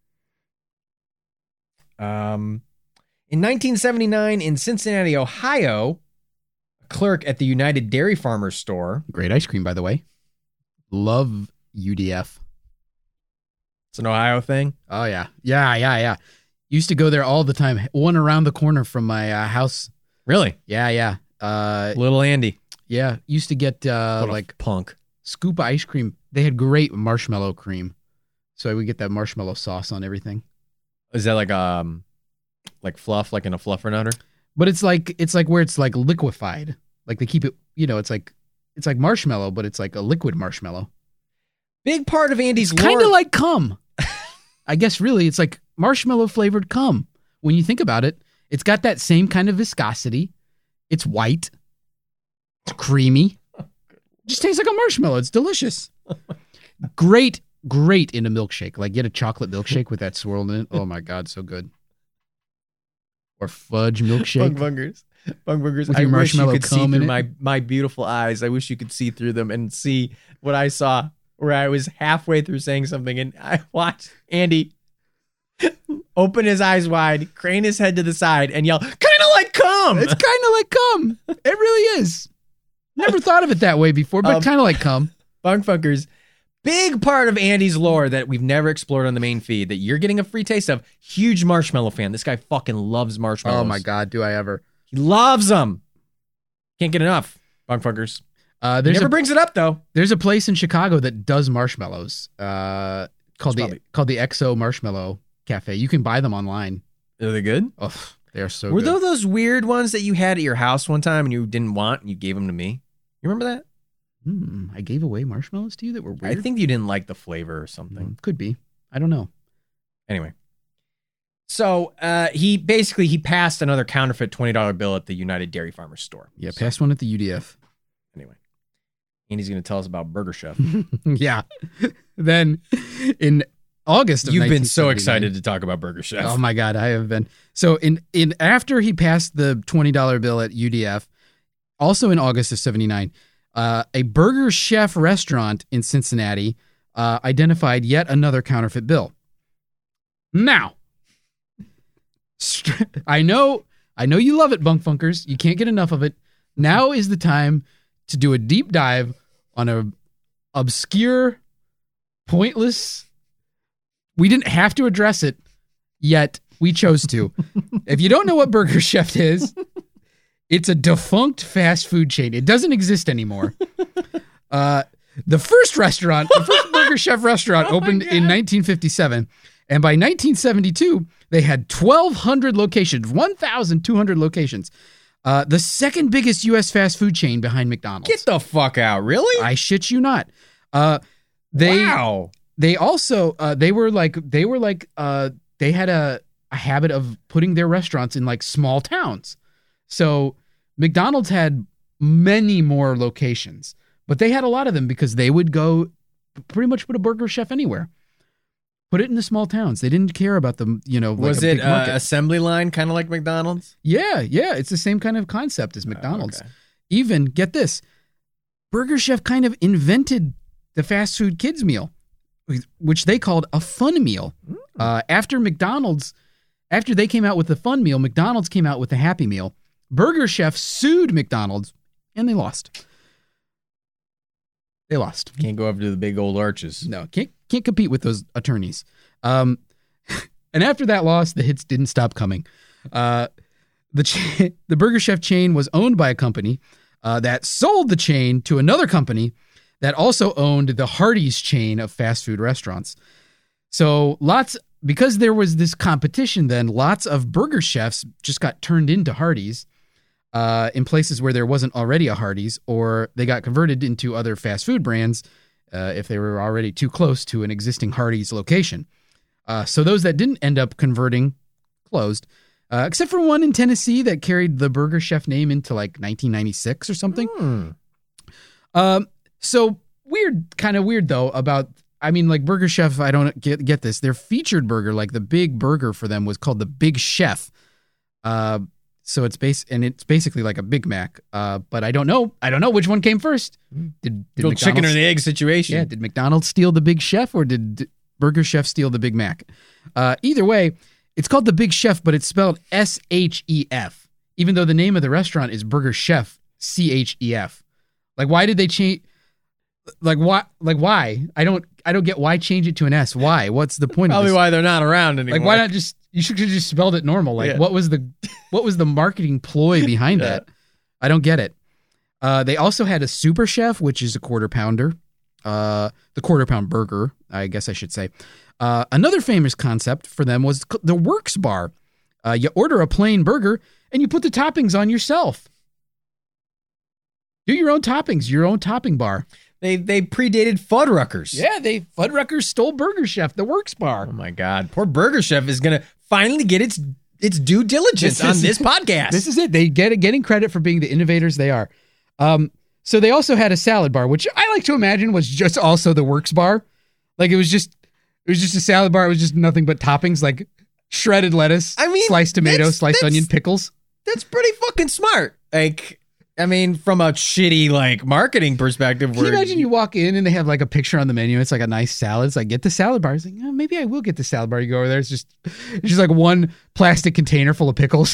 Um, in nineteen seventy-nine, in Cincinnati, Ohio, a clerk at the United Dairy Farmers store. Great ice cream, by the way. Love U D F. It's an Ohio thing. Oh, yeah. Yeah, yeah, yeah. Used to go there all the time. One around the corner from my uh, house. Really? Yeah, yeah. Uh, Little Andy. yeah. Used to get uh, What a like punk. scoop of ice cream. They had great marshmallow cream. So I would get that marshmallow sauce on everything. Is that like um, like fluff, like in a fluffernutter? But it's like it's like where it's like liquefied. Like they keep it, you know, it's like it's like marshmallow, but it's like a liquid marshmallow. Big part of Andy's lore. Kind of like cum. I guess really it's like marshmallow flavored cum. When you think about it, it's got that same kind of viscosity. It's white. It's creamy. Just tastes like a marshmallow. It's delicious. Great, great in a milkshake. Like get a chocolate milkshake with that swirl in it. Oh my God, so good. Or fudge milkshake. Bung bungers. Bung bungers. With I your wish you marshmallow could see cum in through it. my, my beautiful eyes. I wish you could see through them and see what I saw, where I was halfway through saying something and I watched Andy open his eyes wide, crane his head to the side, and yell, kind of like cum. It's kind of like cum. It really is. Never thought of it that way before, but Um, kind of like cum. Bung Funkers, big part of Andy's lore that we've never explored on the main feed that you're getting a free taste of. Huge marshmallow fan. This guy fucking loves marshmallows. Oh my God, do I ever. He loves them. Can't get enough. Bung Funkers. Uh, He there's never a brings it up though. there's a place in Chicago that does marshmallows. Uh, called It's the probably- called the X O Marshmallow Cafe. You can buy them online. Are they good? Oh, they are so Were good. those those weird ones that you had at your house one time and you didn't want and you gave them to me? You remember that? Hmm, I gave away marshmallows to you that were weird. I think you didn't like the flavor or something. Mm, could be. I don't know. Anyway. So uh, he basically he passed another counterfeit twenty dollar bill at the United Dairy Farmers store. Yeah, So, passed one at the U D F. anyway. Andy's going to tell us about Burger Chef. Yeah. Then in August of You've been so nineteen seventy-nine excited to talk about Burger Chef. Oh my God, I have been. So in in after he passed the twenty dollar bill at U D F, also in August of seventy-nine, uh, a Burger Chef restaurant in Cincinnati uh, identified yet another counterfeit bill. Now, str- I know, I know you love it, Bunk Funkers. You can't get enough of it. Now is the time to do a deep dive on a obscure, pointless. We didn't have to address it, yet we chose to. If you don't know what Burger Chef is, it's a defunct fast food chain. It doesn't exist anymore. Uh, the first restaurant, the first Burger Chef restaurant Oh opened in nineteen fifty-seven. And by nineteen seventy-two, they had twelve hundred locations, one thousand two hundred locations. Uh, the second biggest U S fast food chain behind McDonald's. Get the fuck out. Really? I shit you not. Uh, they, wow. They also, uh, they were like, they were like, uh, they had a, a habit of putting their restaurants in like small towns. So McDonald's had many more locations, but they had a lot of them because they would go pretty much put a Burger Chef anywhere. Put it in the small towns. They didn't care about them, you know. Like Was a it big uh, market. assembly line, kind of like McDonald's? Yeah, yeah. It's the same kind of concept as McDonald's. Oh, okay. Even, get this, Burger Chef kind of invented the fast food kids meal, which they called a fun meal. Mm. Uh, after McDonald's, after they came out with the fun meal, McDonald's came out with the Happy Meal. Burger Chef sued McDonald's, and they lost. They lost. Can't go up to the big old arches. No, can't can't compete with those attorneys. Um, and after that loss, the hits didn't stop coming. Uh, the cha- the Burger Chef chain was owned by a company uh, that sold the chain to another company that also owned the Hardee's chain of fast food restaurants. So lots, because there was this competition then, lots of Burger Chefs just got turned into Hardee's. Uh, in places where there wasn't already a Hardee's, or they got converted into other fast food brands uh, if they were already too close to an existing Hardee's location. Uh, so those that didn't end up converting closed, uh, except for one in Tennessee that carried the Burger Chef name into like nineteen ninety-six or something. Hmm. Um, so weird, kind of weird though about, I mean, like Burger Chef, I don't get get this. Their featured burger, like the big burger for them, was called the Big Chef. Uh, So it's base and it's basically like a Big Mac, uh, but I don't know. I don't know which one came first. Did, did Little chicken or the egg situation. Yeah, did McDonald's steal the Big Chef or did Burger Chef steal the Big Mac? Uh, either way, it's called the Big Chef, but it's spelled S H E F, even though the name of the restaurant is Burger Chef, C H E F. Like, why did they change? Like, why? Like, why? I don't. I don't get why change it to an S. Why? What's the point? Probably of this? why they're not around anymore. Like, why not just? You should have just spelled it normal. Like, Yeah. what was the what was the marketing ploy behind Yeah. that? I don't get it. Uh, they also had a Super Chef, which is a quarter pounder, uh, the quarter pound burger, I guess I should say. Uh, another famous concept for them was the Works Bar. Uh, you order a plain burger and you put the toppings on yourself. Do your own toppings, your own topping bar. They they predated Fuddruckers. Yeah, they Fuddruckers stole Burger Chef, the Works Bar. Oh my God. Poor Burger Chef is gonna finally get its its due diligence This on is- this podcast. This is it. They get getting credit for being the innovators they are. Um, so they also had a salad bar, which I like to imagine was just also the Works Bar. Like it was just it was just a salad bar. It was just nothing but toppings like shredded lettuce, I mean, sliced tomato, that's- sliced that's- onion, pickles. That's pretty fucking smart. Like, I mean, from a shitty like marketing perspective. Can you where imagine you walk in and they have like a picture on the menu? It's like a nice salad. It's like, get the salad bar. It's like, oh, maybe I will get the salad bar. You go over there. It's just, it's just like one plastic container full of pickles.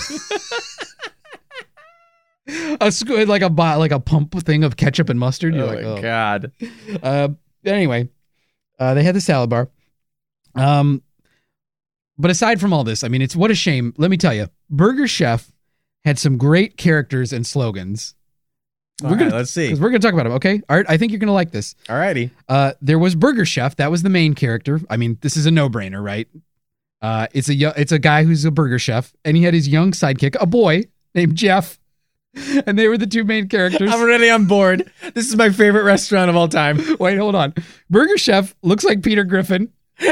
a squ- like a bo- like a pump thing of ketchup and mustard. You're Oh like, my oh. God. Uh, anyway, uh, they had the salad bar. Um, but aside from all this, I mean, it's what a shame. Let me tell you, Burger Chef had some great characters and slogans. All We're right, gonna let's see. because we're gonna talk about them. Okay, Art, I think you're gonna like this. Alrighty. Uh, there was Burger Chef. That was the main character. I mean, this is a no-brainer, right? Uh, it's a yo- it's a guy who's a burger chef, and he had his young sidekick, a boy named Jeff, and they were the two main characters. I'm already on board. This is my favorite restaurant of all time. Wait, hold on. Burger Chef looks like Peter Griffin.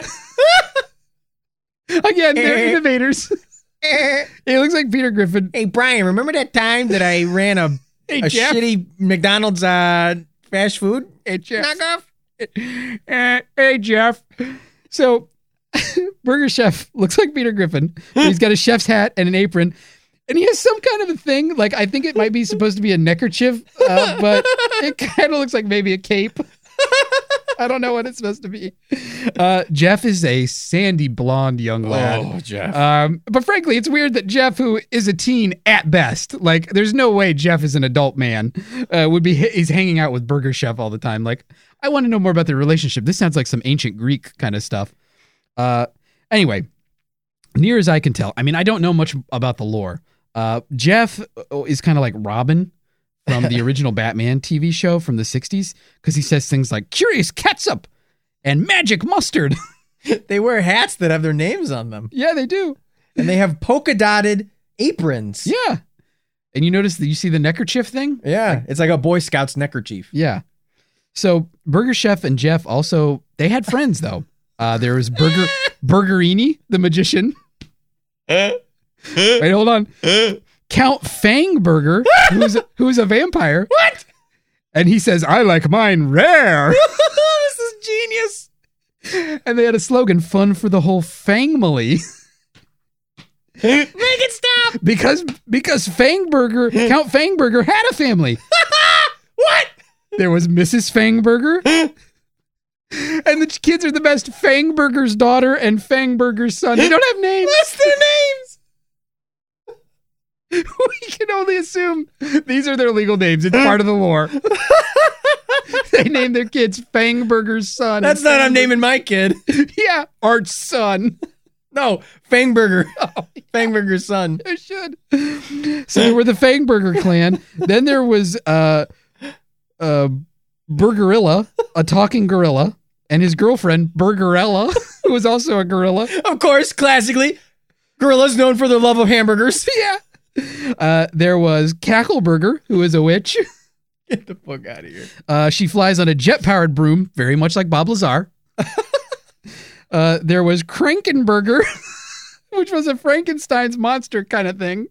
Again, they're innovators. He looks like Peter Griffin. Hey Brian, remember that time that I ran a Hey, a Jeff. shitty McDonald's uh, fast food Hey, Jeff. knockoff? Uh, hey, Jeff. So, Burger Chef looks like Peter Griffin. But he's got a chef's hat and an apron. And he has some kind of a thing. Like, I think it might be supposed to be a neckerchief, uh, but it kind of looks like maybe a cape. I don't know what it's supposed to be. Uh, Jeff is a sandy blonde young lad. Oh, Jeff. Um, but frankly, it's weird that Jeff, who is a teen at best, like there's no way Jeff is an adult man, uh, would be he's hanging out with Burger Chef all the time. Like, I want to know more about their relationship. This sounds like some ancient Greek kind of stuff. Uh, anyway, near as I can tell, I mean, I don't know much about the lore. Uh, Jeff is kind of like Robin from the original Batman T V show from the sixties, because he says things like curious catsup and magic mustard. They wear hats that have their names on them. Yeah, they do. And they have polka dotted aprons. Yeah. And you notice that you see the neckerchief thing? Yeah. It's like a Boy Scouts neckerchief. Yeah. So Burger Chef and Jeff also, they had friends though. Uh, there was Burger Burgerini, the magician. Wait, hold on. Count Fangburger, who's a, who's a vampire. What? And he says, I like mine rare. This is genius. And they had a slogan, fun for the whole family. Make it stop. Because because Fangburger, Count Fangburger had a family. What? There was Missus Fangburger. And the kids are the best. Fangburger's daughter and Fangburger's son. They don't have names. What's their names? We can only assume these are their legal names. It's part of the lore. They named their kids Fangburger's son. That's not I'm naming my kid. Yeah, Art's son. No, Fangburger. Oh, Fangburger's son. I should. So there were the Fangburger clan. Then there was uh, uh, Burgerilla, a talking gorilla, and his girlfriend, Burgerella, who was also a gorilla. Of course, classically, gorillas known for their love of hamburgers. Yeah. Uh, there was Cackleburger, who is a witch. Get the fuck out of here. Uh, she flies on a jet-powered broom, very much like Bob Lazar. uh, there was Krankenburger, which was a Frankenstein's monster kind of thing.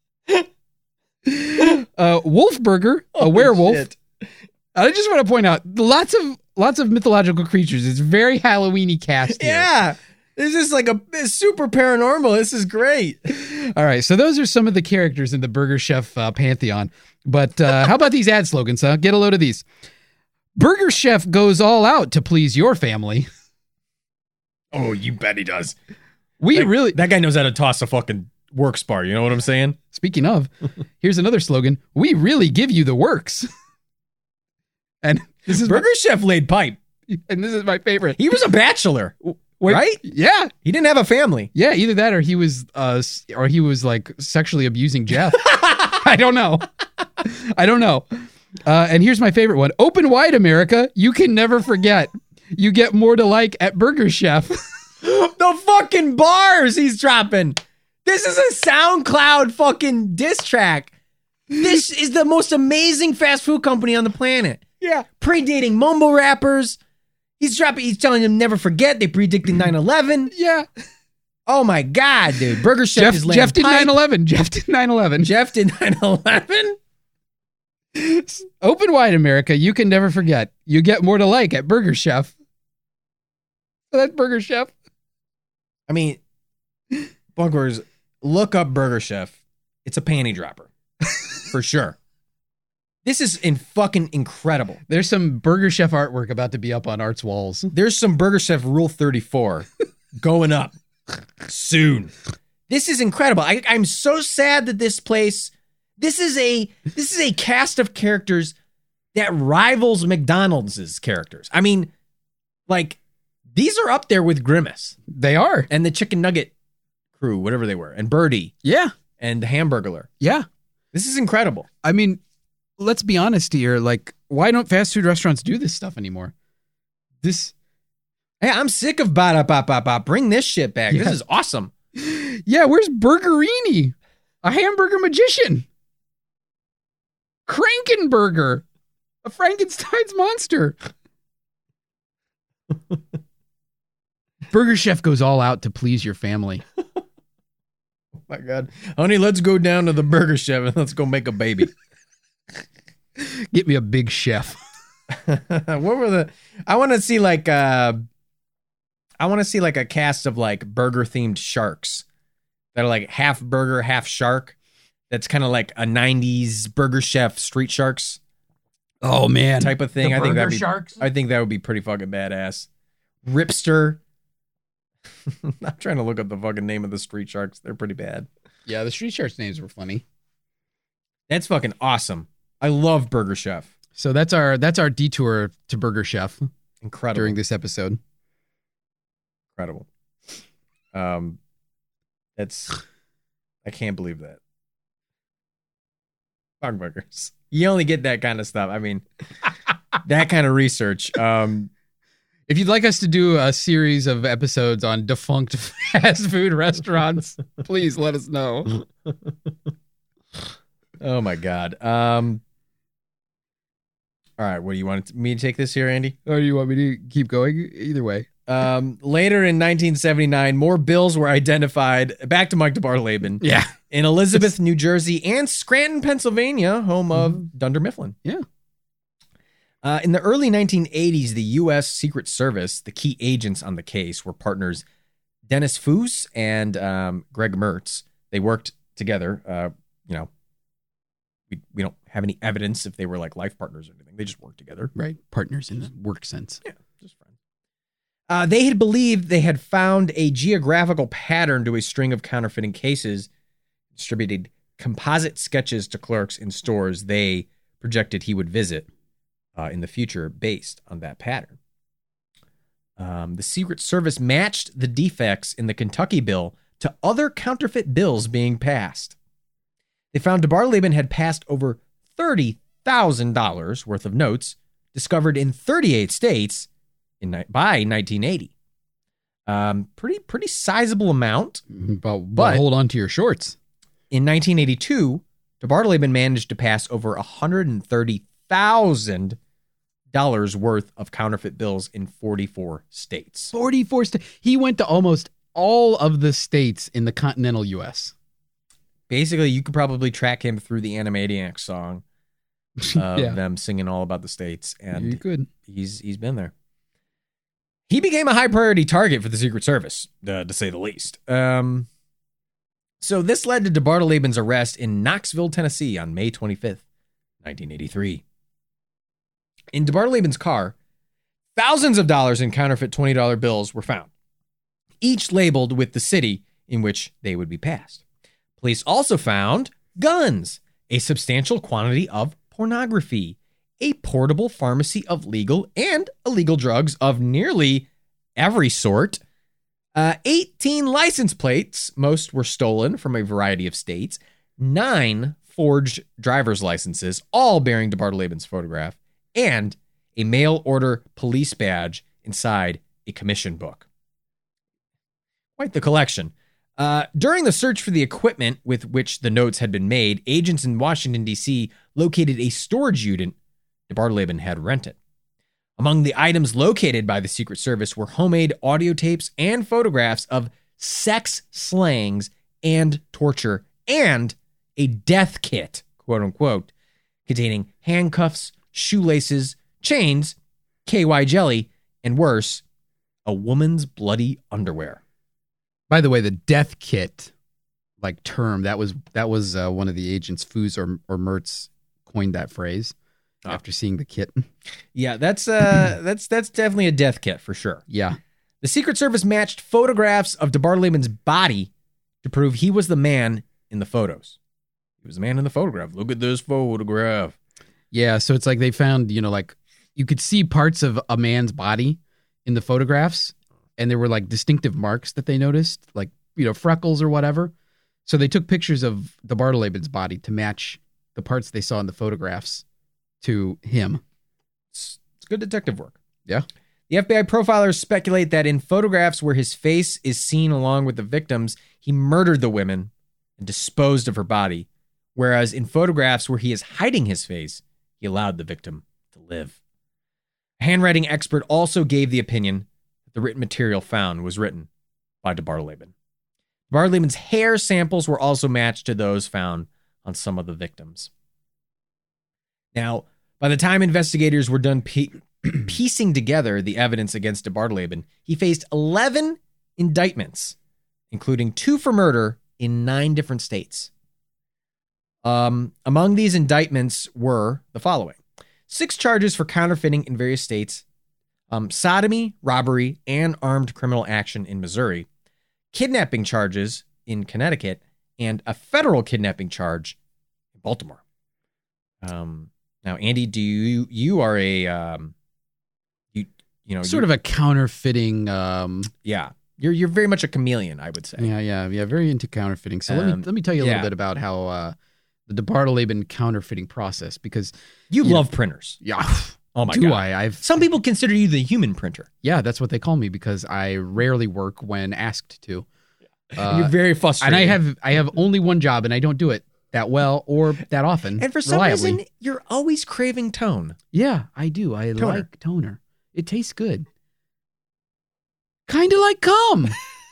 Uh, Wolfburger, a Oh, werewolf. shit. I just want to point out lots of lots of mythological creatures. It's very Halloween-y cast here. Yeah. This is like a it's super paranormal. This is great. All right, so those are some of the characters in the Burger Chef uh, pantheon. But uh, how about these ad slogans, huh? Get a load of these. Burger Chef goes all out to please your family. Oh, you bet he does. We Like, really... That guy knows how to toss a fucking works bar. You know what I'm saying? Speaking of, here's another slogan. We really give you the works. And this is Burger Chef laid pipe. my, and this is my favorite. He was a bachelor, Wait, right? Yeah. He didn't have a family. Yeah, either that or he was uh s- or he was like sexually abusing Jeff. I don't know. I don't know. Uh, and here's my favorite one. Open wide, America. You can never forget. You get more to like at Burger Chef. The fucking bars he's dropping. This is a SoundCloud fucking diss track. This is the most amazing fast food company on the planet. Yeah. Predating mumble rappers. He's dropping, he's telling them never forget. They predicted nine eleven. Yeah. Oh my God, dude. Burger Chef Jeff, is laying Jeff did pipe. nine eleven. Jeff did nine eleven. Jeff did nine eleven? Open wide, America. You can never forget. You get more to like at Burger Chef. So that's Burger Chef. I mean, Bunkers, look up Burger Chef. It's a panty dropper. For sure. This is in fucking incredible. There's some Burger Chef artwork about to be up on Art's walls. There's some Burger Chef Rule thirty-four going up soon. This is incredible. I, I'm so sad that this place, this is a this is a cast of characters that rivals McDonald's characters. I mean, like, these are up there with Grimace They are. and the Chicken Nugget crew, whatever they were, and Birdie Yeah. and the Hamburglar. Yeah. This is incredible. I mean, let's be honest here. Like, why don't fast food restaurants do this stuff anymore? This, Hey, I'm sick of ba da ba ba ba. Bring this shit back. Yeah. This is awesome. yeah, where's Burgerini? A hamburger magician. Krankenburger. A Frankenstein's monster. Burger Chef goes all out to please your family. Oh my God. Honey, let's go down to the Burger Chef and let's go make a baby. Get me a big chef. What were the I want to see like uh I want to see like a cast of like burger themed sharks that are like half burger, half shark. That's kind of like a nineties Burger Chef Street Sharks. Oh man, type of thing. The I think that'd be sharks. I think that would be pretty fucking badass. Ripster. I'm trying to look up the fucking name of the street sharks. They're pretty bad. Yeah, the street sharks names were funny. That's fucking awesome. I love Burger Chef. So that's our that's our detour to Burger Chef. Incredible. During this episode. Incredible. Um, that's I can't believe that. Bog burgers. You only get that kind of stuff. I mean, that kind of research. Um, if you'd like us to do a series of episodes on defunct fast food restaurants, please let us know. Oh my God. Um. All right, what do you want me to take this here, Andy? Or do you want me to keep going? Either way. Um, later in nineteen seventy-nine, more bills were identified. Back to Mike DeBartoleben. Yeah. In Elizabeth, New Jersey, and Scranton, Pennsylvania, home of Mm-hmm. Dunder Mifflin. Yeah. Uh, in the early nineteen eighties, the U S Secret Service, the key agents on the case were partners Dennis Foos and um, Greg Mertz. They worked together. Uh, you know, we we don't have any evidence if they were like life partners or anything. They just worked together. Right. Partners in the work sense. Yeah, just friends. Uh, they had believed they had found a geographical pattern to a string of counterfeiting cases, distributed composite sketches to clerks in stores they projected he would visit uh, in the future based on that pattern. Um, the Secret Service matched the defects in the Kentucky bill to other counterfeit bills being passed. They found DeBartoleben had passed over thirty thousand dollars worth of notes discovered in thirty-eight states in by nineteen eighty. Um, pretty pretty sizable amount. But, but, But- hold on to your shorts. In nineteen eighty-two, DeBartoleben managed to pass over one hundred thirty thousand dollars worth of counterfeit bills in forty-four states. forty-four states. He went to almost all of the states in the continental U S. Basically, you could probably track him through the Animaniacs song of Yeah. them singing all about the states, You and could. he's he's been there. He became a high priority target for the Secret Service, uh, to say the least. Um, so this led to DeBartoleben's arrest in Knoxville, Tennessee on May twenty-fifth, nineteen eighty-three. In DeBartoleben's car, thousands of dollars in counterfeit twenty dollar bills were found, each labeled with the city in which they would be passed. Police also found guns, a substantial quantity of pornography, a portable pharmacy of legal and illegal drugs of nearly every sort, uh, eighteen license plates, most were stolen from a variety of states, nine forged driver's licenses, all bearing DeBartoleben's photograph, and a mail order police badge inside a commission book. Quite the collection. Uh, during the search for the equipment with which the notes had been made, agents in Washington, D C located a storage unit DeBartoleben had rented. Among the items located by the Secret Service were homemade audio tapes and photographs of sex slangs and torture, and a death kit, quote unquote, containing handcuffs, shoelaces, chains, K Y jelly, and worse, a woman's bloody underwear. By the way, the death kit, like term, that was that was uh, one of the agents, Foos or, or Mertz, coined that phrase Oh. after seeing the kit. Yeah, that's uh, that's that's definitely a death kit for sure. Yeah. The Secret Service matched photographs of DeBartoleben's body to prove he was the man in the photos. He was the man in the photograph. Look at this photograph. Yeah, so it's like they found, you know, like you could see parts of a man's body in the photographs, and there were like distinctive marks that they noticed, like, you know, freckles or whatever. So they took pictures of DeBartoleben's body to match the parts they saw in the photographs to him. It's, it's good detective work. Yeah. The F B I profilers speculate that in photographs where his face is seen along with the victims, he murdered the women and disposed of her body, whereas in photographs where he is hiding his face, he allowed the victim to live. A handwriting expert also gave the opinion that the written material found was written by DeBartoleben. DeBartoleben's hair samples were also matched to those found on some of the victims. Now, by the time investigators were done pe- piecing together the evidence against DeBartoleben, he faced eleven indictments, including two for murder in nine different states. Um, among these indictments were the following: six charges for counterfeiting in various states, um, sodomy, robbery, and armed criminal action in Missouri, kidnapping charges in Connecticut, and a federal kidnapping charge in Baltimore. Um, now, Andy, do you you are a um, you you know Sort of a counterfeiting. Um, yeah. You're you're very much a chameleon, I would say. yeah, yeah, yeah. Very into counterfeiting. So let me Um, let me tell you a yeah. little bit about how uh, the DeBartoleben counterfeiting process, because You You love printers. yeah, Oh my do god. I? I've Some people consider you the human printer. yeah, that's what they call me because I rarely work when asked to. And you're Uh, very frustrated. and I have I have only one job, and I don't do it that well or that often. And for some reliably. reason, you're always craving tone. Yeah, I do. I Toner. like toner. It tastes good. Kind of like cum.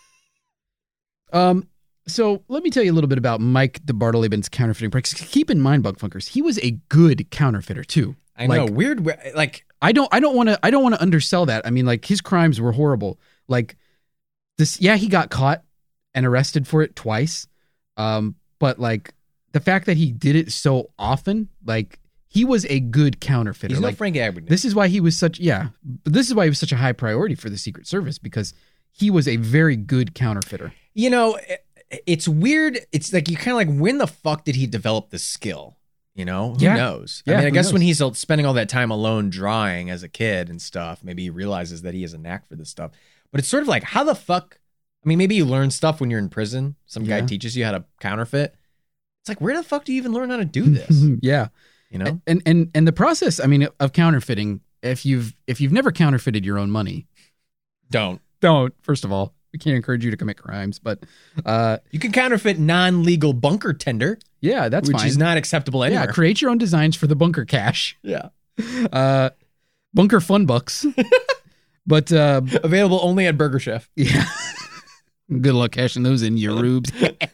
um. So let me tell you a little bit about Mike DeBartoleben's counterfeiting practice. Keep in mind, Bug Funkers, he was a good counterfeiter too. I Like, know. Weird. we- Like, I don't. I don't want to. I don't want to undersell that. I mean, like his crimes were horrible. Like this. Yeah, he got caught and arrested for it twice. Um. But like the fact that he did it so often, like he was a good counterfeiter. he's no like Frank Abagnale. this is why he was such. Yeah. But this is why he was such a high priority for the Secret Service, because he was a very good counterfeiter. You know, it- it's weird. It's like you kind of like, when the fuck did he develop this skill? You know, who Yeah. knows? Yeah, I mean, I who guess knows? when he's spending all that time alone drawing as a kid and stuff, maybe he realizes that he has a knack for this stuff. But it's sort of like, how the fuck? I mean, maybe you learn stuff when you're in prison. Some guy Yeah. teaches you how to counterfeit. It's like, where the fuck do you even learn how to do this? yeah. You know? And and and the process, I mean, of counterfeiting, if you've if you've never counterfeited your own money, Don't. don't. First of all, we can't encourage you to commit crimes, but uh, You can counterfeit non-legal bunker tender, yeah, that's which fine. is not acceptable anywhere. yeah, create your own designs for the bunker cash, Yeah. uh, bunker fun bucks. But uh, Available only at Burger Chef. yeah, good luck cashing those in your rubes.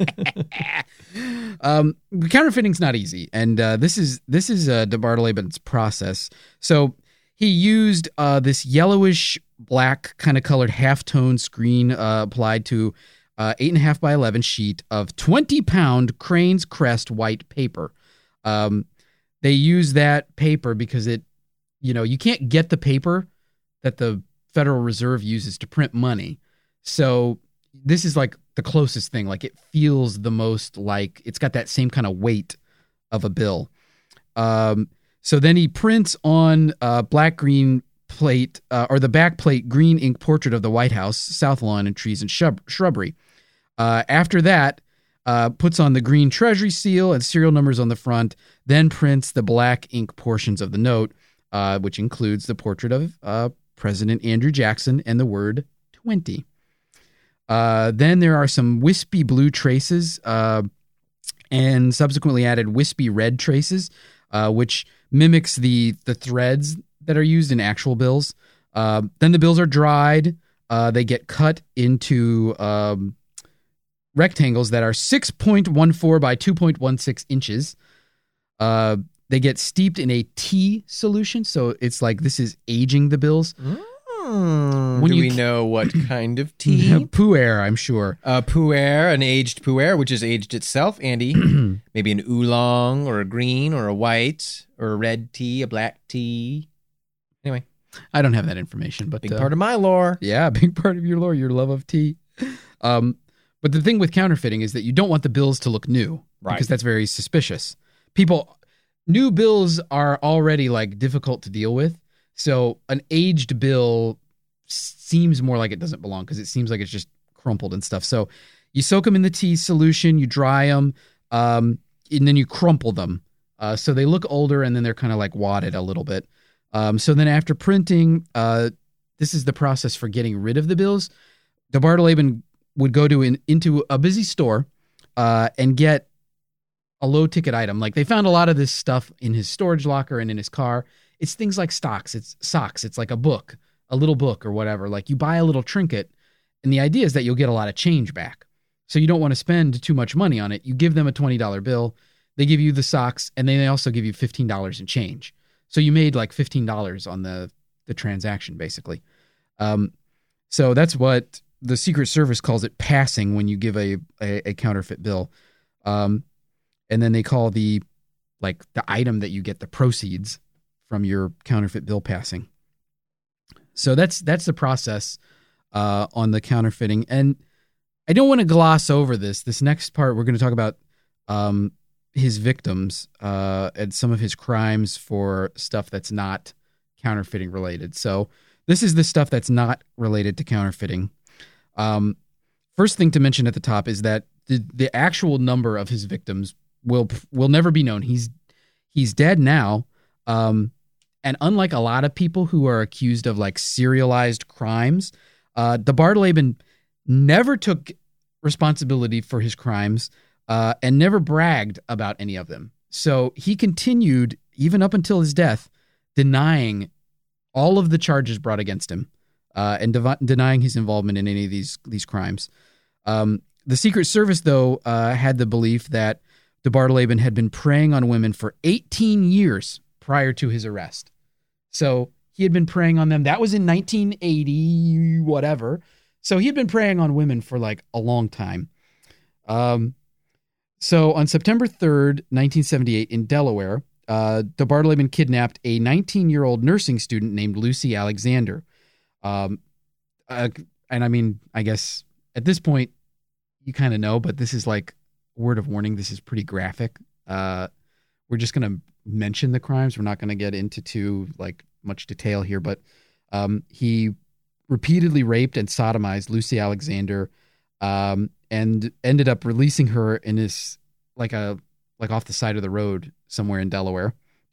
um, counterfeiting's not easy, and uh, this is this is uh, DeBartoleben's process. So he used uh, this yellowish black kind of colored half-tone screen uh, applied to uh, eight and a half by eleven sheet of twenty pound Crane's Crest white paper. Um, they use that paper because it, you know, you can't get the paper that the Federal Reserve uses to print money. So this is like the closest thing. Like it feels the most like it's got that same kind of weight of a bill. Um, so then he prints on uh, black green plate uh, or the back plate green ink portrait of the White House, South Lawn, and trees and shrub- shrubbery. Uh, after that, uh, puts on the green treasury seal and serial numbers on the front, then prints the black ink portions of the note, uh, which includes the portrait of uh, President Andrew Jackson and the word twenty. Uh, then there are some wispy blue traces uh, and subsequently added wispy red traces, uh, which mimics the the threads that are used in actual bills. Uh, then the bills are dried. Uh, they get cut into um, rectangles that are six point one four by two point one six inches. Uh, they get steeped in a tea solution. So it's like this is aging the bills. Mm, When do you we ca- know what kind of tea? Pu'er, I'm sure. A pu'er, an aged pu'er, which is aged itself, Andy. Maybe an oolong or a green or a white or a red tea, a black tea. Anyway, I don't have that information, but big uh, part of my lore. yeah, a big part of your lore, your love of tea. Um, but the thing with counterfeiting is that you don't want the bills to look new, Right. because that's very suspicious. People, new bills are already like difficult to deal with, so an aged bill s- seems more like it doesn't belong because it seems like it's just crumpled and stuff. So you soak them in the tea solution, you dry them, um, and then you crumple them, uh, so they look older and then they're kind of like wadded a little bit. Um, so then after printing, uh, this is the process for getting rid of the bills. DeBartoleben would go to an, into a busy store uh, and get a low ticket item. Like they found a lot of this stuff in his storage locker and in his car. It's things like stocks. It's socks. It's like a book, a little book or whatever. Like you buy a little trinket, and the idea is that you'll get a lot of change back. So you don't want to spend too much money on it. You give them a twenty dollar bill. They give you the socks, and then they also give you fifteen dollars in change. So you made like fifteen dollars on the, the transaction, basically. Um, so that's what the Secret Service calls it, passing, when you give a, a, a counterfeit bill. Um, and then they call the like the item that you get the proceeds from your counterfeit bill passing. So that's that's the process uh, on the counterfeiting. And I don't want to gloss over this. This next part, we're going to talk about um, his victims uh, and some of his crimes for stuff that's not counterfeiting related. So this is the stuff that's not related to counterfeiting. Um, first thing to mention at the top is that the, the actual number of his victims will will never be known. He's he's dead now. Um, and unlike a lot of people who are accused of like serialized crimes, uh, DeBartoleben never took responsibility for his crimes uh, and never bragged about any of them. So he continued, even up until his death, denying all of the charges brought against him uh, and de- denying his involvement in any of these these crimes. Um, the Secret Service, though, uh, had the belief that DeBartoleben had been preying on women for eighteen years prior to his arrest. So he had been preying on them. That was in nineteen eighty, whatever. So he had been preying on women for like a long time. Um, so on September third, nineteen seventy-eight, in Delaware, uh, DeBartoleben kidnapped a nineteen-year-old nursing student named Lucy Alexander. Um, uh, and I mean, I guess at this point, you kind of know, but this is like word of warning. This is pretty graphic. Uh, we're just going to mention the crimes. We're not going to get into too like much detail here, but um, he repeatedly raped and sodomized Lucy Alexander, um, and ended up releasing her in his like a like off the side of the road somewhere in Delaware.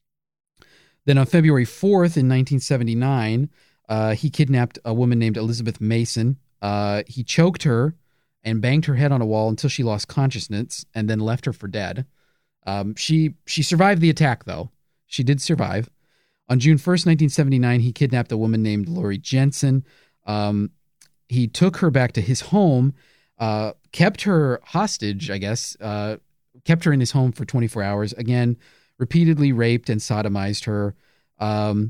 Then on February fourth in nineteen seventy-nine, uh, he kidnapped a woman named Elizabeth Mason. Uh, he choked her and banged her head on a wall until she lost consciousness, and then left her for dead. Um, she she survived the attack, though. She did survive. On June first, nineteen seventy-nine, he kidnapped a woman named Lori Jensen. Um, he took her back to his home, uh, kept her hostage, I guess, uh, kept her in his home for twenty-four hours. Again, repeatedly raped and sodomized her. Um,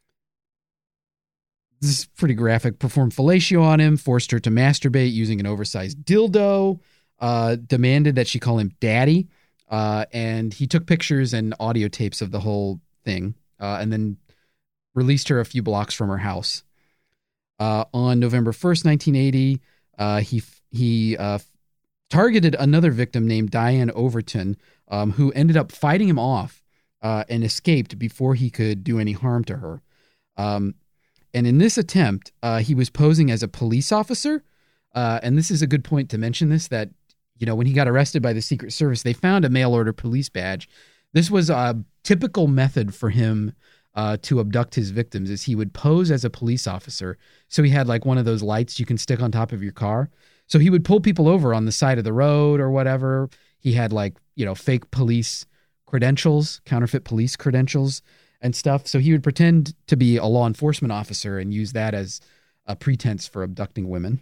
this is pretty graphic. Performed fellatio on him, forced her to masturbate using an oversized dildo, uh, demanded that she call him daddy. Uh, and he took pictures and audio tapes of the whole thing, uh, and then released her a few blocks from her house. Uh, on November first, nineteen eighty, uh, he he uh, targeted another victim named Diane Overton, um, who ended up fighting him off uh, and escaped before he could do any harm to her. Um, and in this attempt, uh, he was posing as a police officer. Uh, and this is a good point to mention this, that you know, when he got arrested by the Secret Service, they found a mail order police badge. This was a typical method for him uh, to abduct his victims, is he would pose as a police officer. So he had like one of those lights you can stick on top of your car. So he would pull people over on the side of the road or whatever. He had like, you know, fake police credentials, counterfeit police credentials and stuff. So he would pretend to be a law enforcement officer and use that as a pretense for abducting women.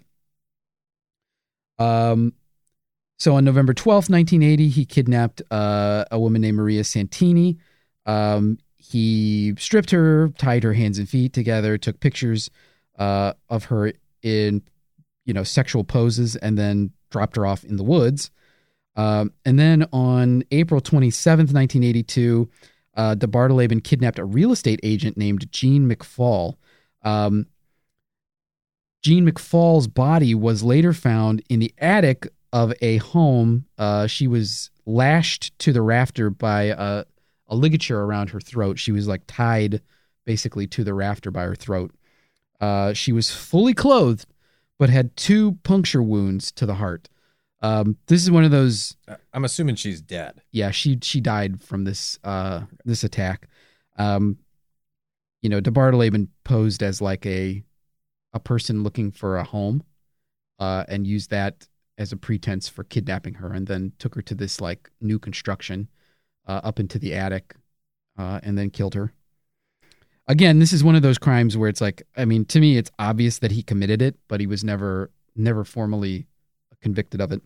Um, So on November twelfth, nineteen eighty, he kidnapped uh, a woman named Maria Santini. Um, he stripped her, tied her hands and feet together, took pictures uh, of her in, you know, sexual poses, and then dropped her off in the woods. Um, and then on April twenty-seventh, nineteen eighty-two, uh, DeBartoleben kidnapped a real estate agent named Jean McFall. Um, Jean McFall's body was later found in the attic of a home. Uh, she was lashed to the rafter by a, a ligature around her throat. She was like tied basically to the rafter by her throat. Uh, she was fully clothed, but had two puncture wounds to the heart. Um, this is one of those. I'm assuming she's dead. Yeah, she she died from this uh, this attack. Um, you know, DeBartoleben posed as like a a person looking for a home, uh, and used that as a pretense for kidnapping her, and then took her to this like new construction uh, up into the attic, uh, and then killed her. Again, this is one of those crimes where it's like, I mean, to me, it's obvious that he committed it, but he was never never formally convicted of it.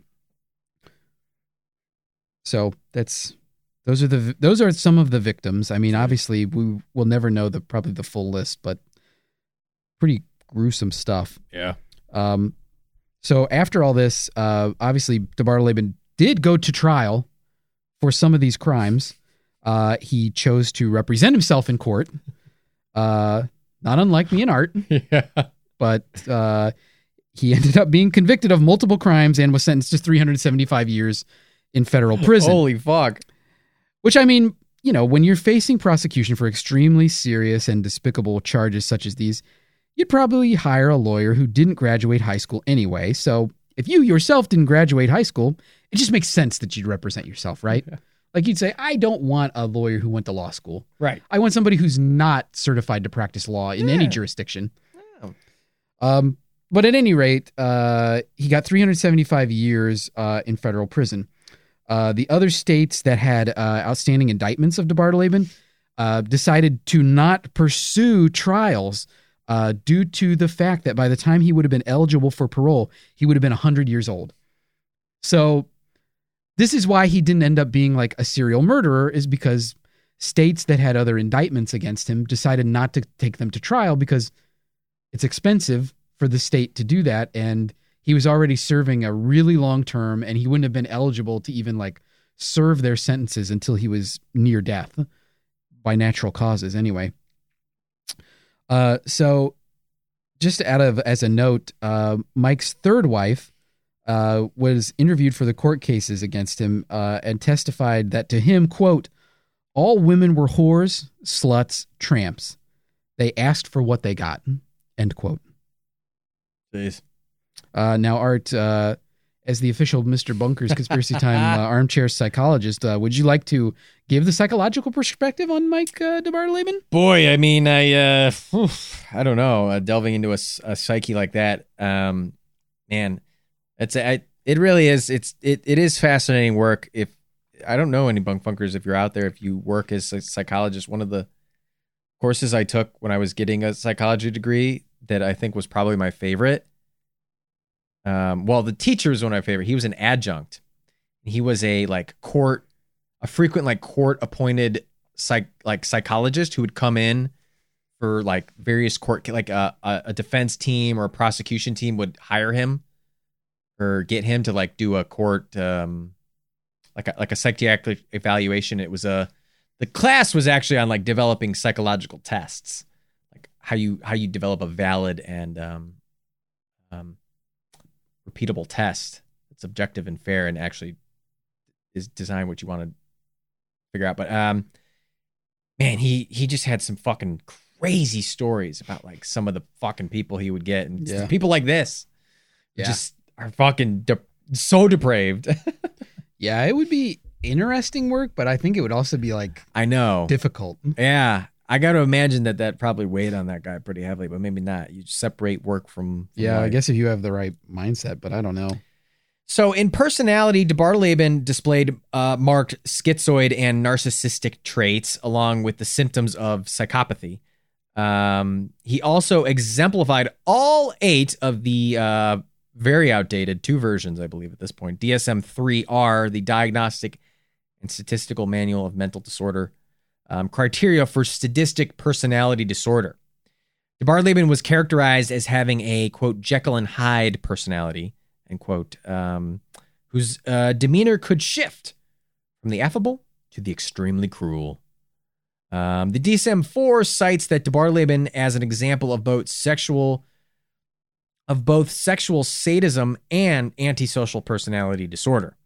So that's those are the those are some of the victims. I mean, obviously, we will never know the probably the full list, but pretty gruesome stuff. Yeah. Um. So after all this, uh, obviously, DeBartoleben did go to trial for some of these crimes. Uh, he chose to represent himself in court, uh, not unlike me in Art. Yeah. But uh, he ended up being convicted of multiple crimes and was sentenced to three hundred seventy-five years in federal prison. Holy fuck. Which, I mean, you know, when you're facing prosecution for extremely serious and despicable charges such as these, you'd probably hire a lawyer who didn't graduate high school anyway. So if you yourself didn't graduate high school, it just makes sense that you'd represent yourself, right? Yeah. Like you'd say, I don't want a lawyer who went to law school. Right. I want somebody who's not certified to practice law in yeah. any jurisdiction. Yeah. Um, but at any rate, uh, he got three hundred seventy-five years uh, in federal prison. Uh, the other states that had uh, outstanding indictments of DeBartoleben uh, decided to not pursue trials uh, due to the fact that by the time he would have been eligible for parole, he would have been one hundred years old. So this is why he didn't end up being like a serial murderer, is because states that had other indictments against him decided not to take them to trial because it's expensive for the state to do that. And he was already serving a really long term and he wouldn't have been eligible to even like serve their sentences until he was near death by natural causes anyway. Uh, so just out of, as a note, uh, Mike's third wife, Uh, was interviewed for the court cases against him uh, and testified that to him, quote, all women were whores, sluts, tramps. They asked for what they got, end quote. Jeez. Uh, now, Art, uh, as the official Mister Bunker's Conspiracy Time uh, armchair psychologist, uh, would you like to give the psychological perspective on Mike uh, DeBartoleben? Boy, I mean, I uh, oof, I don't know. Uh, delving into a, a psyche like that, um, man. It's I, it really is. It's it it is fascinating work. If I don't know any bunk funkers, if you're out there, if you work as a psychologist, one of the courses I took when I was getting a psychology degree that I think was probably my favorite. Um, well, the teacher was one of my favorite. He was an adjunct. He was a like court, a frequent like court appointed psych like psychologist who would come in for like various court like a a defense team or a prosecution team would hire him. Or get him to like do a court, um, like a, like a psychiatric evaluation. It was a, the class was actually on like developing psychological tests, like how you how you develop a valid and um, um, repeatable test that's objective and fair and actually is designed what you want to figure out. But um, man, he he just had some fucking crazy stories about like some of the fucking people he would get and yeah. people like this, yeah. just. Are fucking de- so depraved. Yeah, it would be interesting work, but I think it would also be like I know difficult. Yeah, I got to imagine that that probably weighed on that guy pretty heavily, but maybe not. You separate work from, from yeah. life. I guess if you have the right mindset, but I don't know. So in personality, DeBartoleben displayed uh, marked schizoid and narcissistic traits, along with the symptoms of psychopathy. Um, he also exemplified all eight of the. Uh, Very outdated, two versions, I believe, at this point. D S M three R, the Diagnostic and Statistical Manual of Mental Disorder, um, criteria for sadistic personality disorder. DeBartoleben was characterized as having a, quote, Jekyll and Hyde personality, end quote, um, whose uh, demeanor could shift from the affable to the extremely cruel. Um, the D S M four cites that DeBartoleben as an example of both sexual of both sexual sadism and antisocial personality disorder.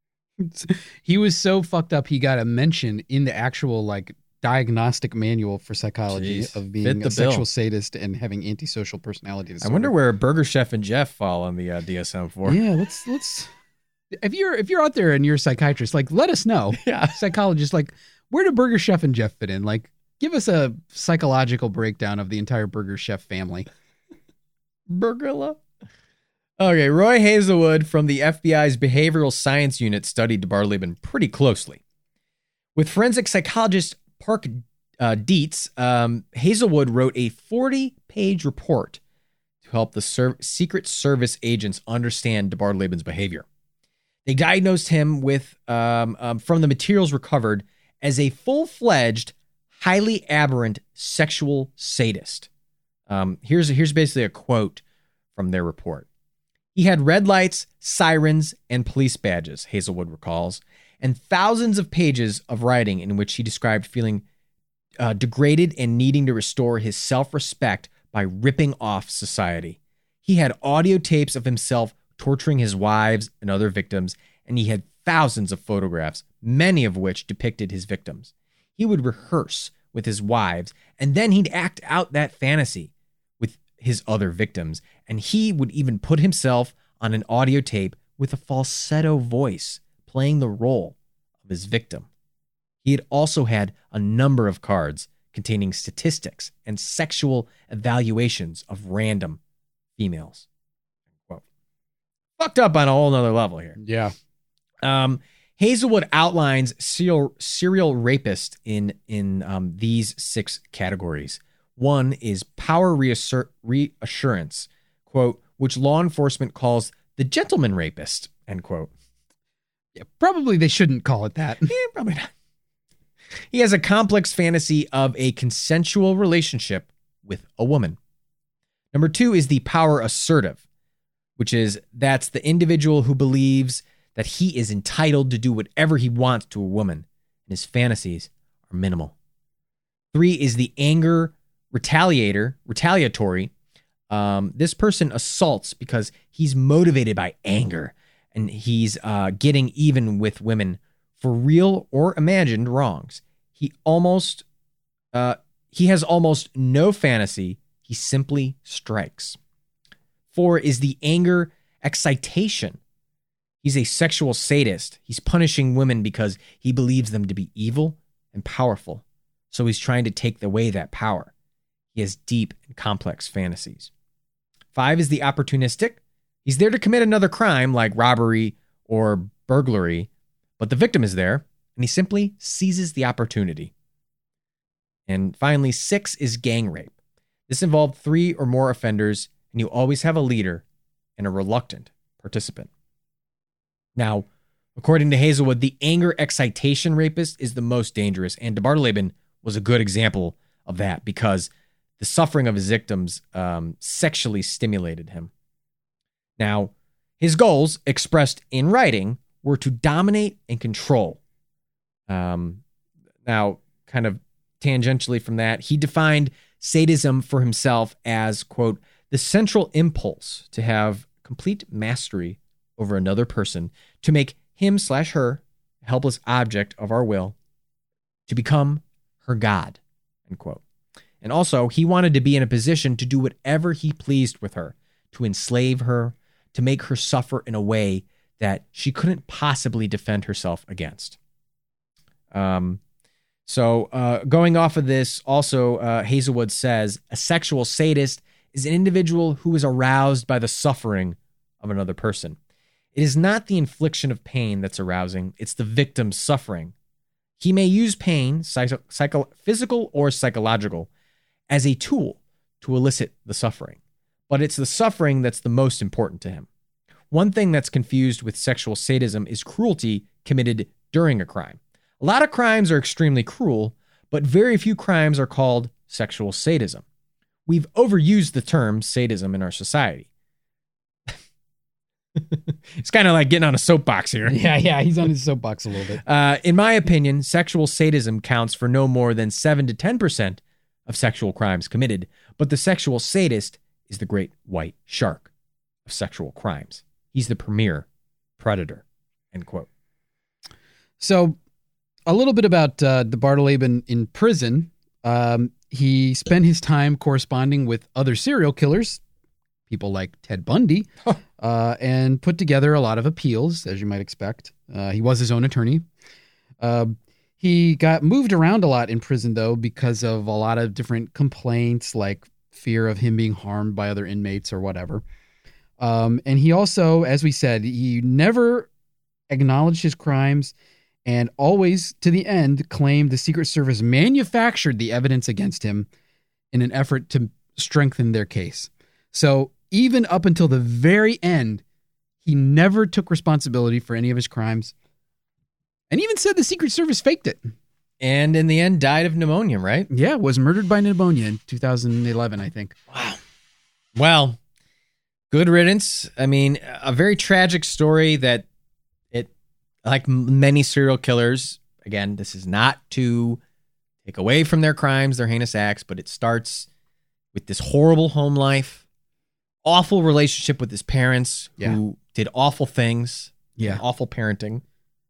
He was so fucked up, he got a mention in the actual like diagnostic manual for psychology Jeez, of being a sexual bill. sadist and having antisocial personality disorder. I wonder where Burger Chef and Jeff fall on the uh, D S M four. Yeah, let's let's. If you're if you're out there and you're a psychiatrist, like let us know. Yeah, psychologist, like where do Burger Chef and Jeff fit in? Like, give us a psychological breakdown of the entire Burger Chef family. Burgilla. Okay, Roy Hazelwood from the F B I's Behavioral Science Unit studied DeBartoleben pretty closely. With forensic psychologist Park uh, Dietz, um, Hazelwood wrote a forty-page report to help the Ser- Secret Service agents understand DeBartoleben's behavior. They diagnosed him with, um, um, from the materials recovered, as a full-fledged, highly aberrant sexual sadist. Um, here's here's basically a quote from their report. He had red lights, sirens, and police badges, Hazelwood recalls, and thousands of pages of writing in which he described feeling uh, degraded and needing to restore his self-respect by ripping off society. He had audio tapes of himself torturing his wives and other victims, and he had thousands of photographs, many of which depicted his victims. He would rehearse with his wives, and then he'd act out that fantasy with his other victims, and he would even put himself on an audio tape with a falsetto voice playing the role of his victim. He had also had a number of cards containing statistics and sexual evaluations of random females. Quote. Fucked up on a whole nother level here. Yeah. Um, Hazelwood outlines serial, serial rapist in, in um, these six categories. One is power reassur- reassurance, quote, which law enforcement calls the gentleman rapist, end quote. Yeah, probably they shouldn't call it that. Yeah, probably not. He has a complex fantasy of a consensual relationship with a woman. Number two is the power assertive, which is that's the individual who believes that he is entitled to do whatever he wants to a woman, and his fantasies are minimal. Three is the anger retaliator, retaliatory. Um, this person assaults because he's motivated by anger, and he's uh, getting even with women for real or imagined wrongs. He almost, uh, he has almost no fantasy. He simply strikes. Four is the anger excitation. He's a sexual sadist. He's punishing women because he believes them to be evil and powerful. So he's trying to take away that power. He has deep and complex fantasies. Five is the opportunistic. He's there to commit another crime like robbery or burglary, but the victim is there and he simply seizes the opportunity. And finally, six is gang rape. This involved three or more offenders, and you always have a leader and a reluctant participant. Now, according to Hazelwood, the anger excitation rapist is the most dangerous, and de Bardeleben was a good example of that because the suffering of his victims um, sexually stimulated him. Now, his goals, expressed in writing, were to dominate and control. Um, now, kind of tangentially from that, he defined sadism for himself as, quote, the central impulse to have complete mastery over another person, to make him slash her a helpless object of our will, to become her god, end quote. And also, he wanted to be in a position to do whatever he pleased with her, to enslave her, to make her suffer in a way that she couldn't possibly defend herself against. Um, so uh, going off of this, also, uh, Hazelwood says, a sexual sadist is an individual who is aroused by the suffering of another person. It is not the infliction of pain that's arousing, it's the victim's suffering. He may use pain, psycho- psycho- physical or psychological, as a tool to elicit the suffering. But it's the suffering that's the most important to him. One thing that's confused with sexual sadism is cruelty committed during a crime. A lot of crimes are extremely cruel, but very few crimes are called sexual sadism. We've overused the term sadism in our society. It's kind of like getting on a soapbox here. Yeah, yeah, he's on his soapbox a little bit. Uh, in my opinion, sexual sadism counts for no more than seven to ten percent of sexual crimes committed, but the sexual sadist is the great white shark of sexual crimes. He's the premier predator, end quote. So a little bit about uh, de Bardeleben in prison. Um, he spent his time corresponding with other serial killers, people like Ted Bundy, uh, and put together a lot of appeals, as you might expect. Uh, he was his own attorney. Uh, he got moved around a lot in prison, though, because of a lot of different complaints, like fear of him being harmed by other inmates or whatever. Um, and he also, as we said, he never acknowledged his crimes and always, to the end, claimed the Secret Service manufactured the evidence against him in an effort to strengthen their case. So even up until the very end, he never took responsibility for any of his crimes, and even said the Secret Service faked it. And in the end, died of pneumonia, right? Yeah, was murdered by pneumonia in two thousand eleven, I think. Wow. Well, Good riddance. I mean, a very tragic story that it, like many serial killers, again, this is not to take away from their crimes, their heinous acts, but it starts with this horrible home life, awful relationship with his parents Yeah. who did awful things, Yeah. awful parenting,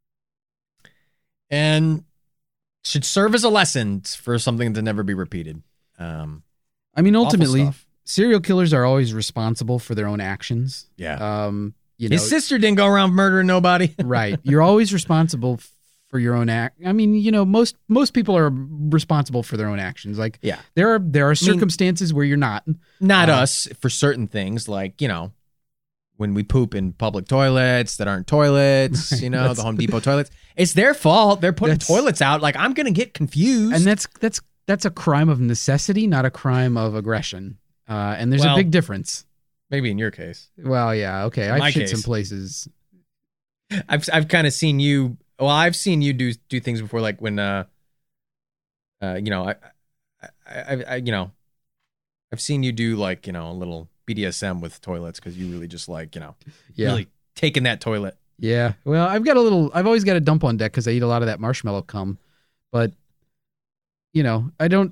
and should serve as a lesson for something to never be repeated. Um, I mean, awful ultimately, stuff. serial killers are always responsible for their own actions. Yeah. Um, you know, His sister didn't go around murdering nobody. right. You're always responsible f- for your own act. I mean, you know, most most people are responsible for their own actions. Like, Yeah. there are there are circumstances where you're not. Not Uh, us for certain things, like, you know, when we poop in public toilets that aren't toilets, Right, you know, that's- the Home Depot toilets. It's their fault. They're putting That's- toilets out. Like, I'm going to get confused. And that's that's that's a crime of necessity, not a crime of aggression. Uh, and there's Well, a big difference. Maybe in your case. Well, yeah, okay. In I've my shit case. some places. I've I've kind of seen you. Well, I've seen you do do things before, like when, uh, uh, you know, I, I, I, I, you know, I've seen you do like, you know, a little B D S M with toilets because you really just like, you know, Yeah. really taking that toilet. Yeah. Well, I've got a little, I've always got a dump on deck because I eat a lot of that marshmallow cum. But, you know, I don't,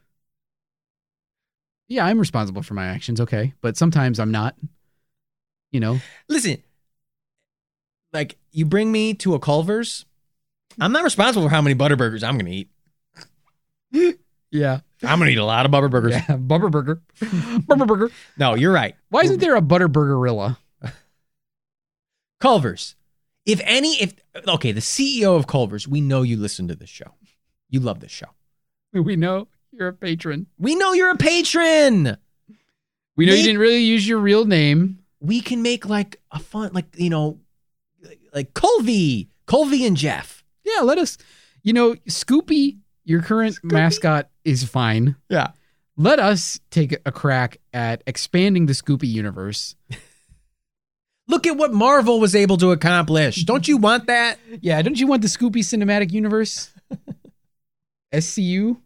yeah, I'm responsible for my actions. Okay. But sometimes I'm not, you know. Listen, like you bring me to a Culver's, I'm not responsible for how many Butterburgers I'm going to eat. Yeah. I'm going to eat a lot of Butterburgers. Yeah. Bubber burger. Bubber burger. No, you're right. Why isn't there a butter burgerilla? Culver's. If any, if, okay, the C E O of Culver's, we know you listen to this show. You love this show. We know you're a patron. We know you're a patron. We know Make- you didn't really use your real name. We can make like a fun, like, you know, like, like Colvey, Colvey and Jeff. Yeah, let us, you know, Scoopy, your current Scoopy? mascot, is fine. Yeah. Let us take a crack at expanding the Scoopy universe. Look at what Marvel was able to accomplish. Don't you want that? Yeah, don't you want the Scoopy cinematic universe? S C U?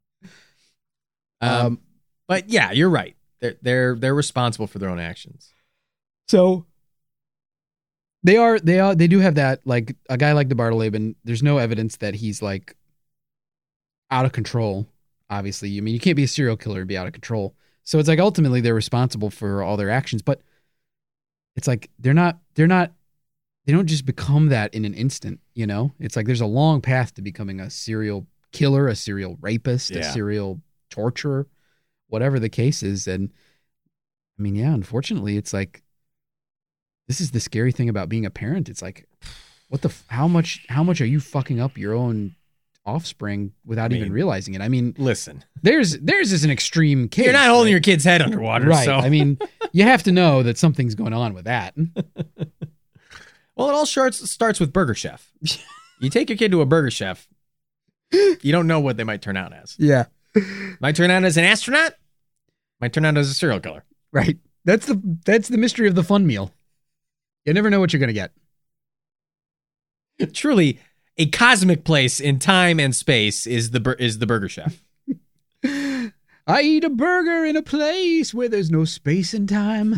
Um, but yeah, you're right. They're they're they're responsible for their own actions. So they are they are they do have that, like a guy like DeBartoleben, there's no evidence that he's like out of control, obviously. I mean, you can't be a serial killer and be out of control. So it's like ultimately they're responsible for all their actions, but it's like they're not they're not they don't just become that in an instant, you know? It's like there's a long path to becoming a serial killer, a serial rapist, a Yeah. serial torturer, whatever the case is. And I mean, yeah, unfortunately, it's like this is the scary thing about being a parent. It's like, what the, f- how much, how much are you fucking up your own offspring without I even mean, rean I mean, Listen, there's, there's is an extreme case. you're not holding right? your kid's head underwater, Right. so I mean, you have to know that something's going on with that. well, it all starts starts with Burger Chef. You take your kid to a Burger Chef, you don't know what they might turn out as. Yeah. Might turn out as an astronaut. Might turn out as a serial killer. Right. That's the, that's the mystery of the fun meal. You never know what you're going to get. Truly, a cosmic place in time and space is the bur- is the Burger Chef. I eat a burger in a place where there's no space and time.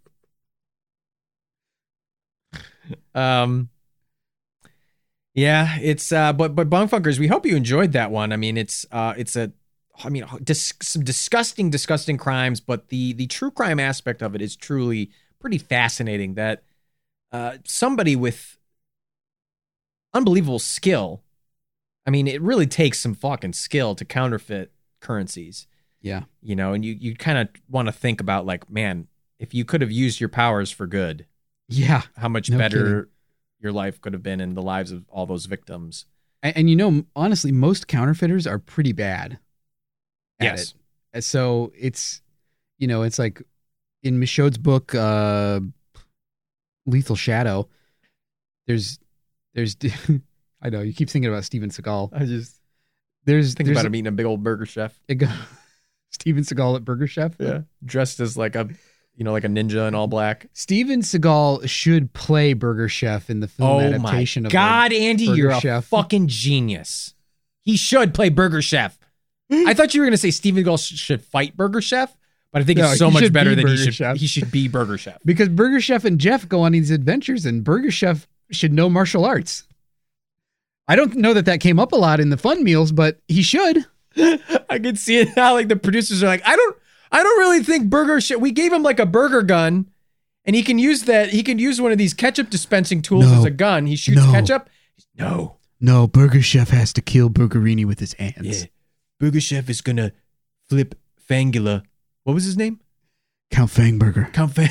Um, yeah, it's uh, but but Bunkfunkers, we hope you enjoyed that one. I mean, it's uh, it's a, I mean, dis- some disgusting, disgusting crimes, but the the true crime aspect of it is truly pretty fascinating. That uh, somebody with unbelievable skill. I mean, it really takes some fucking skill to counterfeit currencies. Yeah. You know, and you you kind of want to think about like, man, if you could have used your powers for good, Yeah. how much No better kidding. your life could have been and the lives of all those victims. And, and you know, honestly, most counterfeiters are pretty bad at Yes. it. And so it's, you know, it's like in Michaud's book, uh, Lethal Shadow, there's, there's, I know you keep thinking about Steven Seagal. I just There's, think there's about him eating a big old Burger Chef. a, a, Steven Seagal at Burger Chef. Dressed as like a, you know, like a ninja in all black. Steven Seagal should play Burger Chef in the film Oh my adaptation of God, Andy, Burger you're a Chef. fucking genius. He should play Burger Chef. I thought you were going to say Steven Seagal sh- should fight Burger Chef, But I think No, it's so he much should better be than he Burger should. Chef. He should be Burger Chef. Because Burger Chef and Jeff go on these adventures, and Burger Chef should know martial arts. I don't know that that came up a lot in the fun meals, but he should. I can see it now. Like the producers are like, I don't, I don't really think Burger Chef. We gave him like a burger gun, and he can use that. He can use one of these ketchup dispensing tools No. as a gun. He shoots No. ketchup. No, No, Burger Chef has to kill Burgerini with his hands. yeah. Burger Chef is gonna flip Fangula. What was his name? Count Fangburger. Count Fang.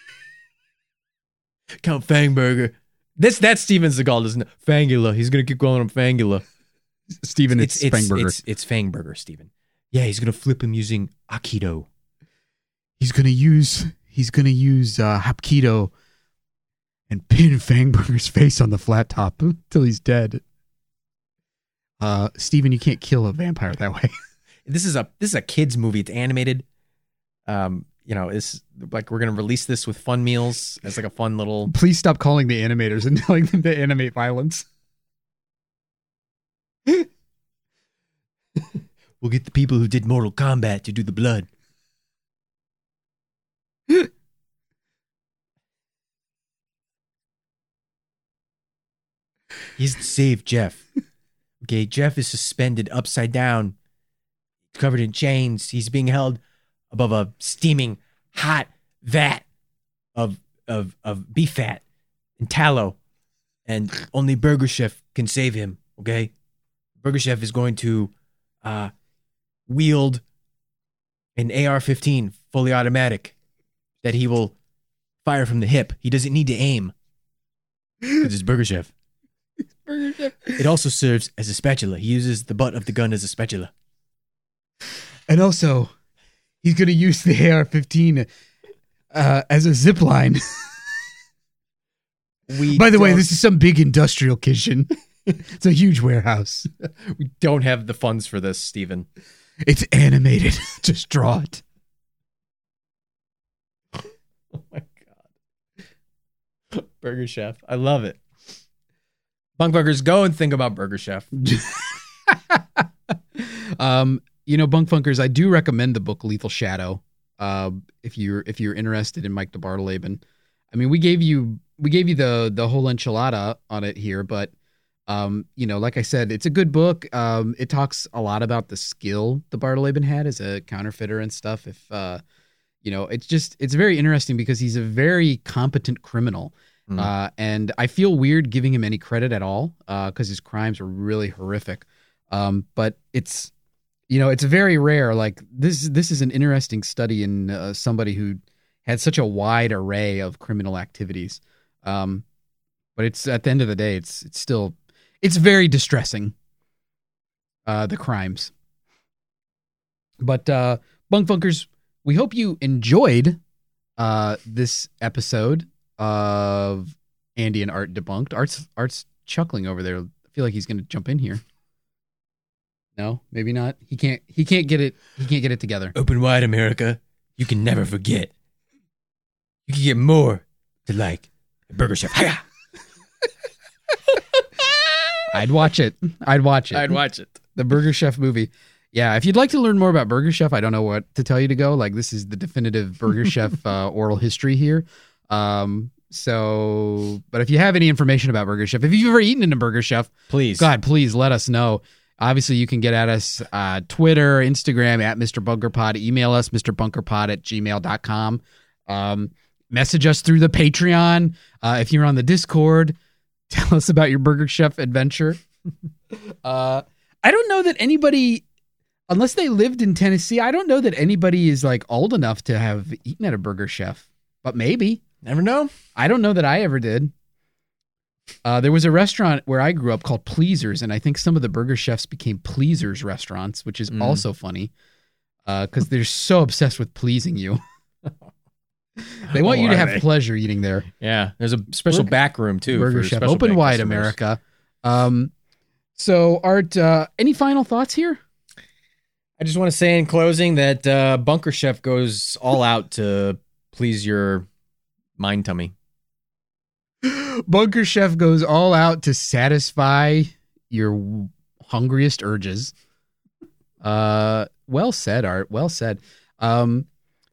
Count Fangburger. This that's Steven Seagal, isn't it? Fangula. He's gonna keep calling him Fangula. Steven, it's, it's Fangburger. It's, it's Fangburger, Steven. Yeah, he's gonna flip him using Aikido. He's gonna use he's gonna use uh, Hapkido and pin Fangburger's face on the flat top until he's dead. Uh, Steven, you can't kill a vampire that way. This is a this is a kids movie. It's animated. Um, you know, it's like we're gonna release this with Fun Meals as like a fun little. Please stop calling the animators and telling them to animate violence. We'll get the people who did Mortal Kombat to do the blood. He's to save Jeff. Okay, Jeff is suspended upside down, covered in chains. He's being held above a steaming hot vat of of of beef fat and tallow, and only Burger Chef can save him. Okay, Burger Chef is going to uh, wield an A R fifteen fully automatic that he will fire from the hip. He doesn't need to aim because it's Burger Chef. Burger Chef. It also serves as a spatula. He uses the butt of the gun as a spatula. And also, he's going to use the A R fifteen uh, as a zip line. We By the way, don't- this is some big industrial kitchen. It's a huge warehouse. we don't have the funds for this, Steven. It's animated. Just draw it. Oh my God. Burger Chef. I love it. Bunkbunkers, go and think about Burger Chef. um, you know, Bunk Funkers, I do recommend the book Lethal Shadow. Uh, if you're if you're interested in Mike DeBartoleben. I mean, we gave you we gave you the the whole enchilada on it here, but um, you know, like I said, it's a good book. Um, it talks a lot about the skill DeBartoleben had as a counterfeiter and stuff. If uh, you know, it's just it's very interesting because he's a very competent criminal. Mm. Uh, and I feel weird giving him any credit at all because uh, his crimes are really horrific. Um, but it's, you know, it's very rare. Like this, this is an interesting study in uh, somebody who had such a wide array of criminal activities. Um, but it's at the end of the day, it's it's still it's very distressing. Uh, the crimes. But uh, Bunk Funkers, we hope you enjoyed uh, this episode of Andy and Art Debunked. Art's Art's chuckling over there. I feel like he's going to jump in here. No, maybe not. He can't. He can't get it. He can't get it together. Open wide, America. You can never forget. You can get more to like Burger Chef. Hiya! I'd watch it. I'd watch it. I'd watch it. The Burger Chef movie. Yeah, if you'd like to learn more about Burger Chef, I don't know what to tell you to go. Like this is the definitive Burger Chef uh, oral history here. Um, so, but if you have any information about Burger Chef, if you've ever eaten in a Burger Chef, Please. God, please let us know. Obviously, you can get at us uh, Twitter, Instagram, at Mister BunkerPod. Email us, MrBunkerPod at gmail dot com. Um, message us through the Patreon. Uh, if you're on the Discord, tell us about your Burger Chef adventure. uh, I don't know that anybody, unless they lived in Tennessee, I don't know that anybody is like old enough to have eaten at a Burger Chef, but maybe. Never know. I don't know that I ever did. Uh, there was a restaurant where I grew up called Pleasers, and I think some of the Burger Chefs became Pleasers restaurants, which is Mm. also funny because uh, they're so obsessed with pleasing you. They want Oh, you to are have they? pleasure eating there. Yeah, there's a special Burger- back room too. Burger for Chef, special open bank wide, customers. America. Um, so, Art, uh, any final thoughts here? I just want to say in closing that uh, Bunker Chef goes all out to please your mind tummy. Bunker Chef goes all out to satisfy your w- hungriest urges. Uh, well said, Art. Well said. Um,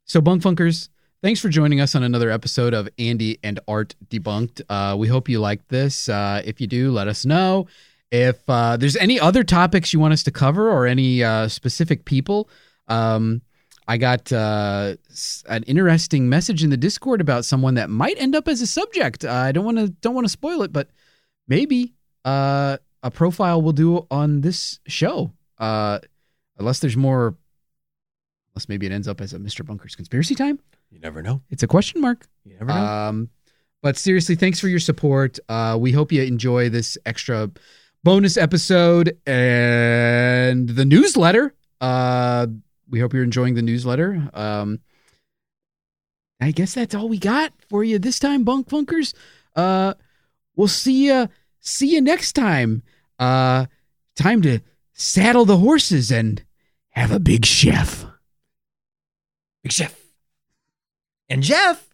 So, Bunk Funkers, thanks for joining us on another episode of Andy and Art Debunked. Uh, we hope you liked this. Uh, if you do, let us know. If uh, there's any other topics you want us to cover or any uh, specific people, um, I got uh, an interesting message in the Discord about someone that might end up as a subject. Uh, I don't want to don't want to spoil it, but maybe uh, a profile we'll do on this show. Uh, unless there's more, unless maybe it ends up as a Mister Bunker's Conspiracy Time. You never know. It's a question mark. You never know. Um, but seriously, thanks for your support. Uh, we hope you enjoy this extra bonus episode and the newsletter. Uh, we hope you're enjoying the newsletter. Um, I guess that's all we got for you this time, Bunk Funkers. Uh, we'll see you. See you next time. Uh, time to saddle the horses and have a big chef. Big Chef. And Jeff.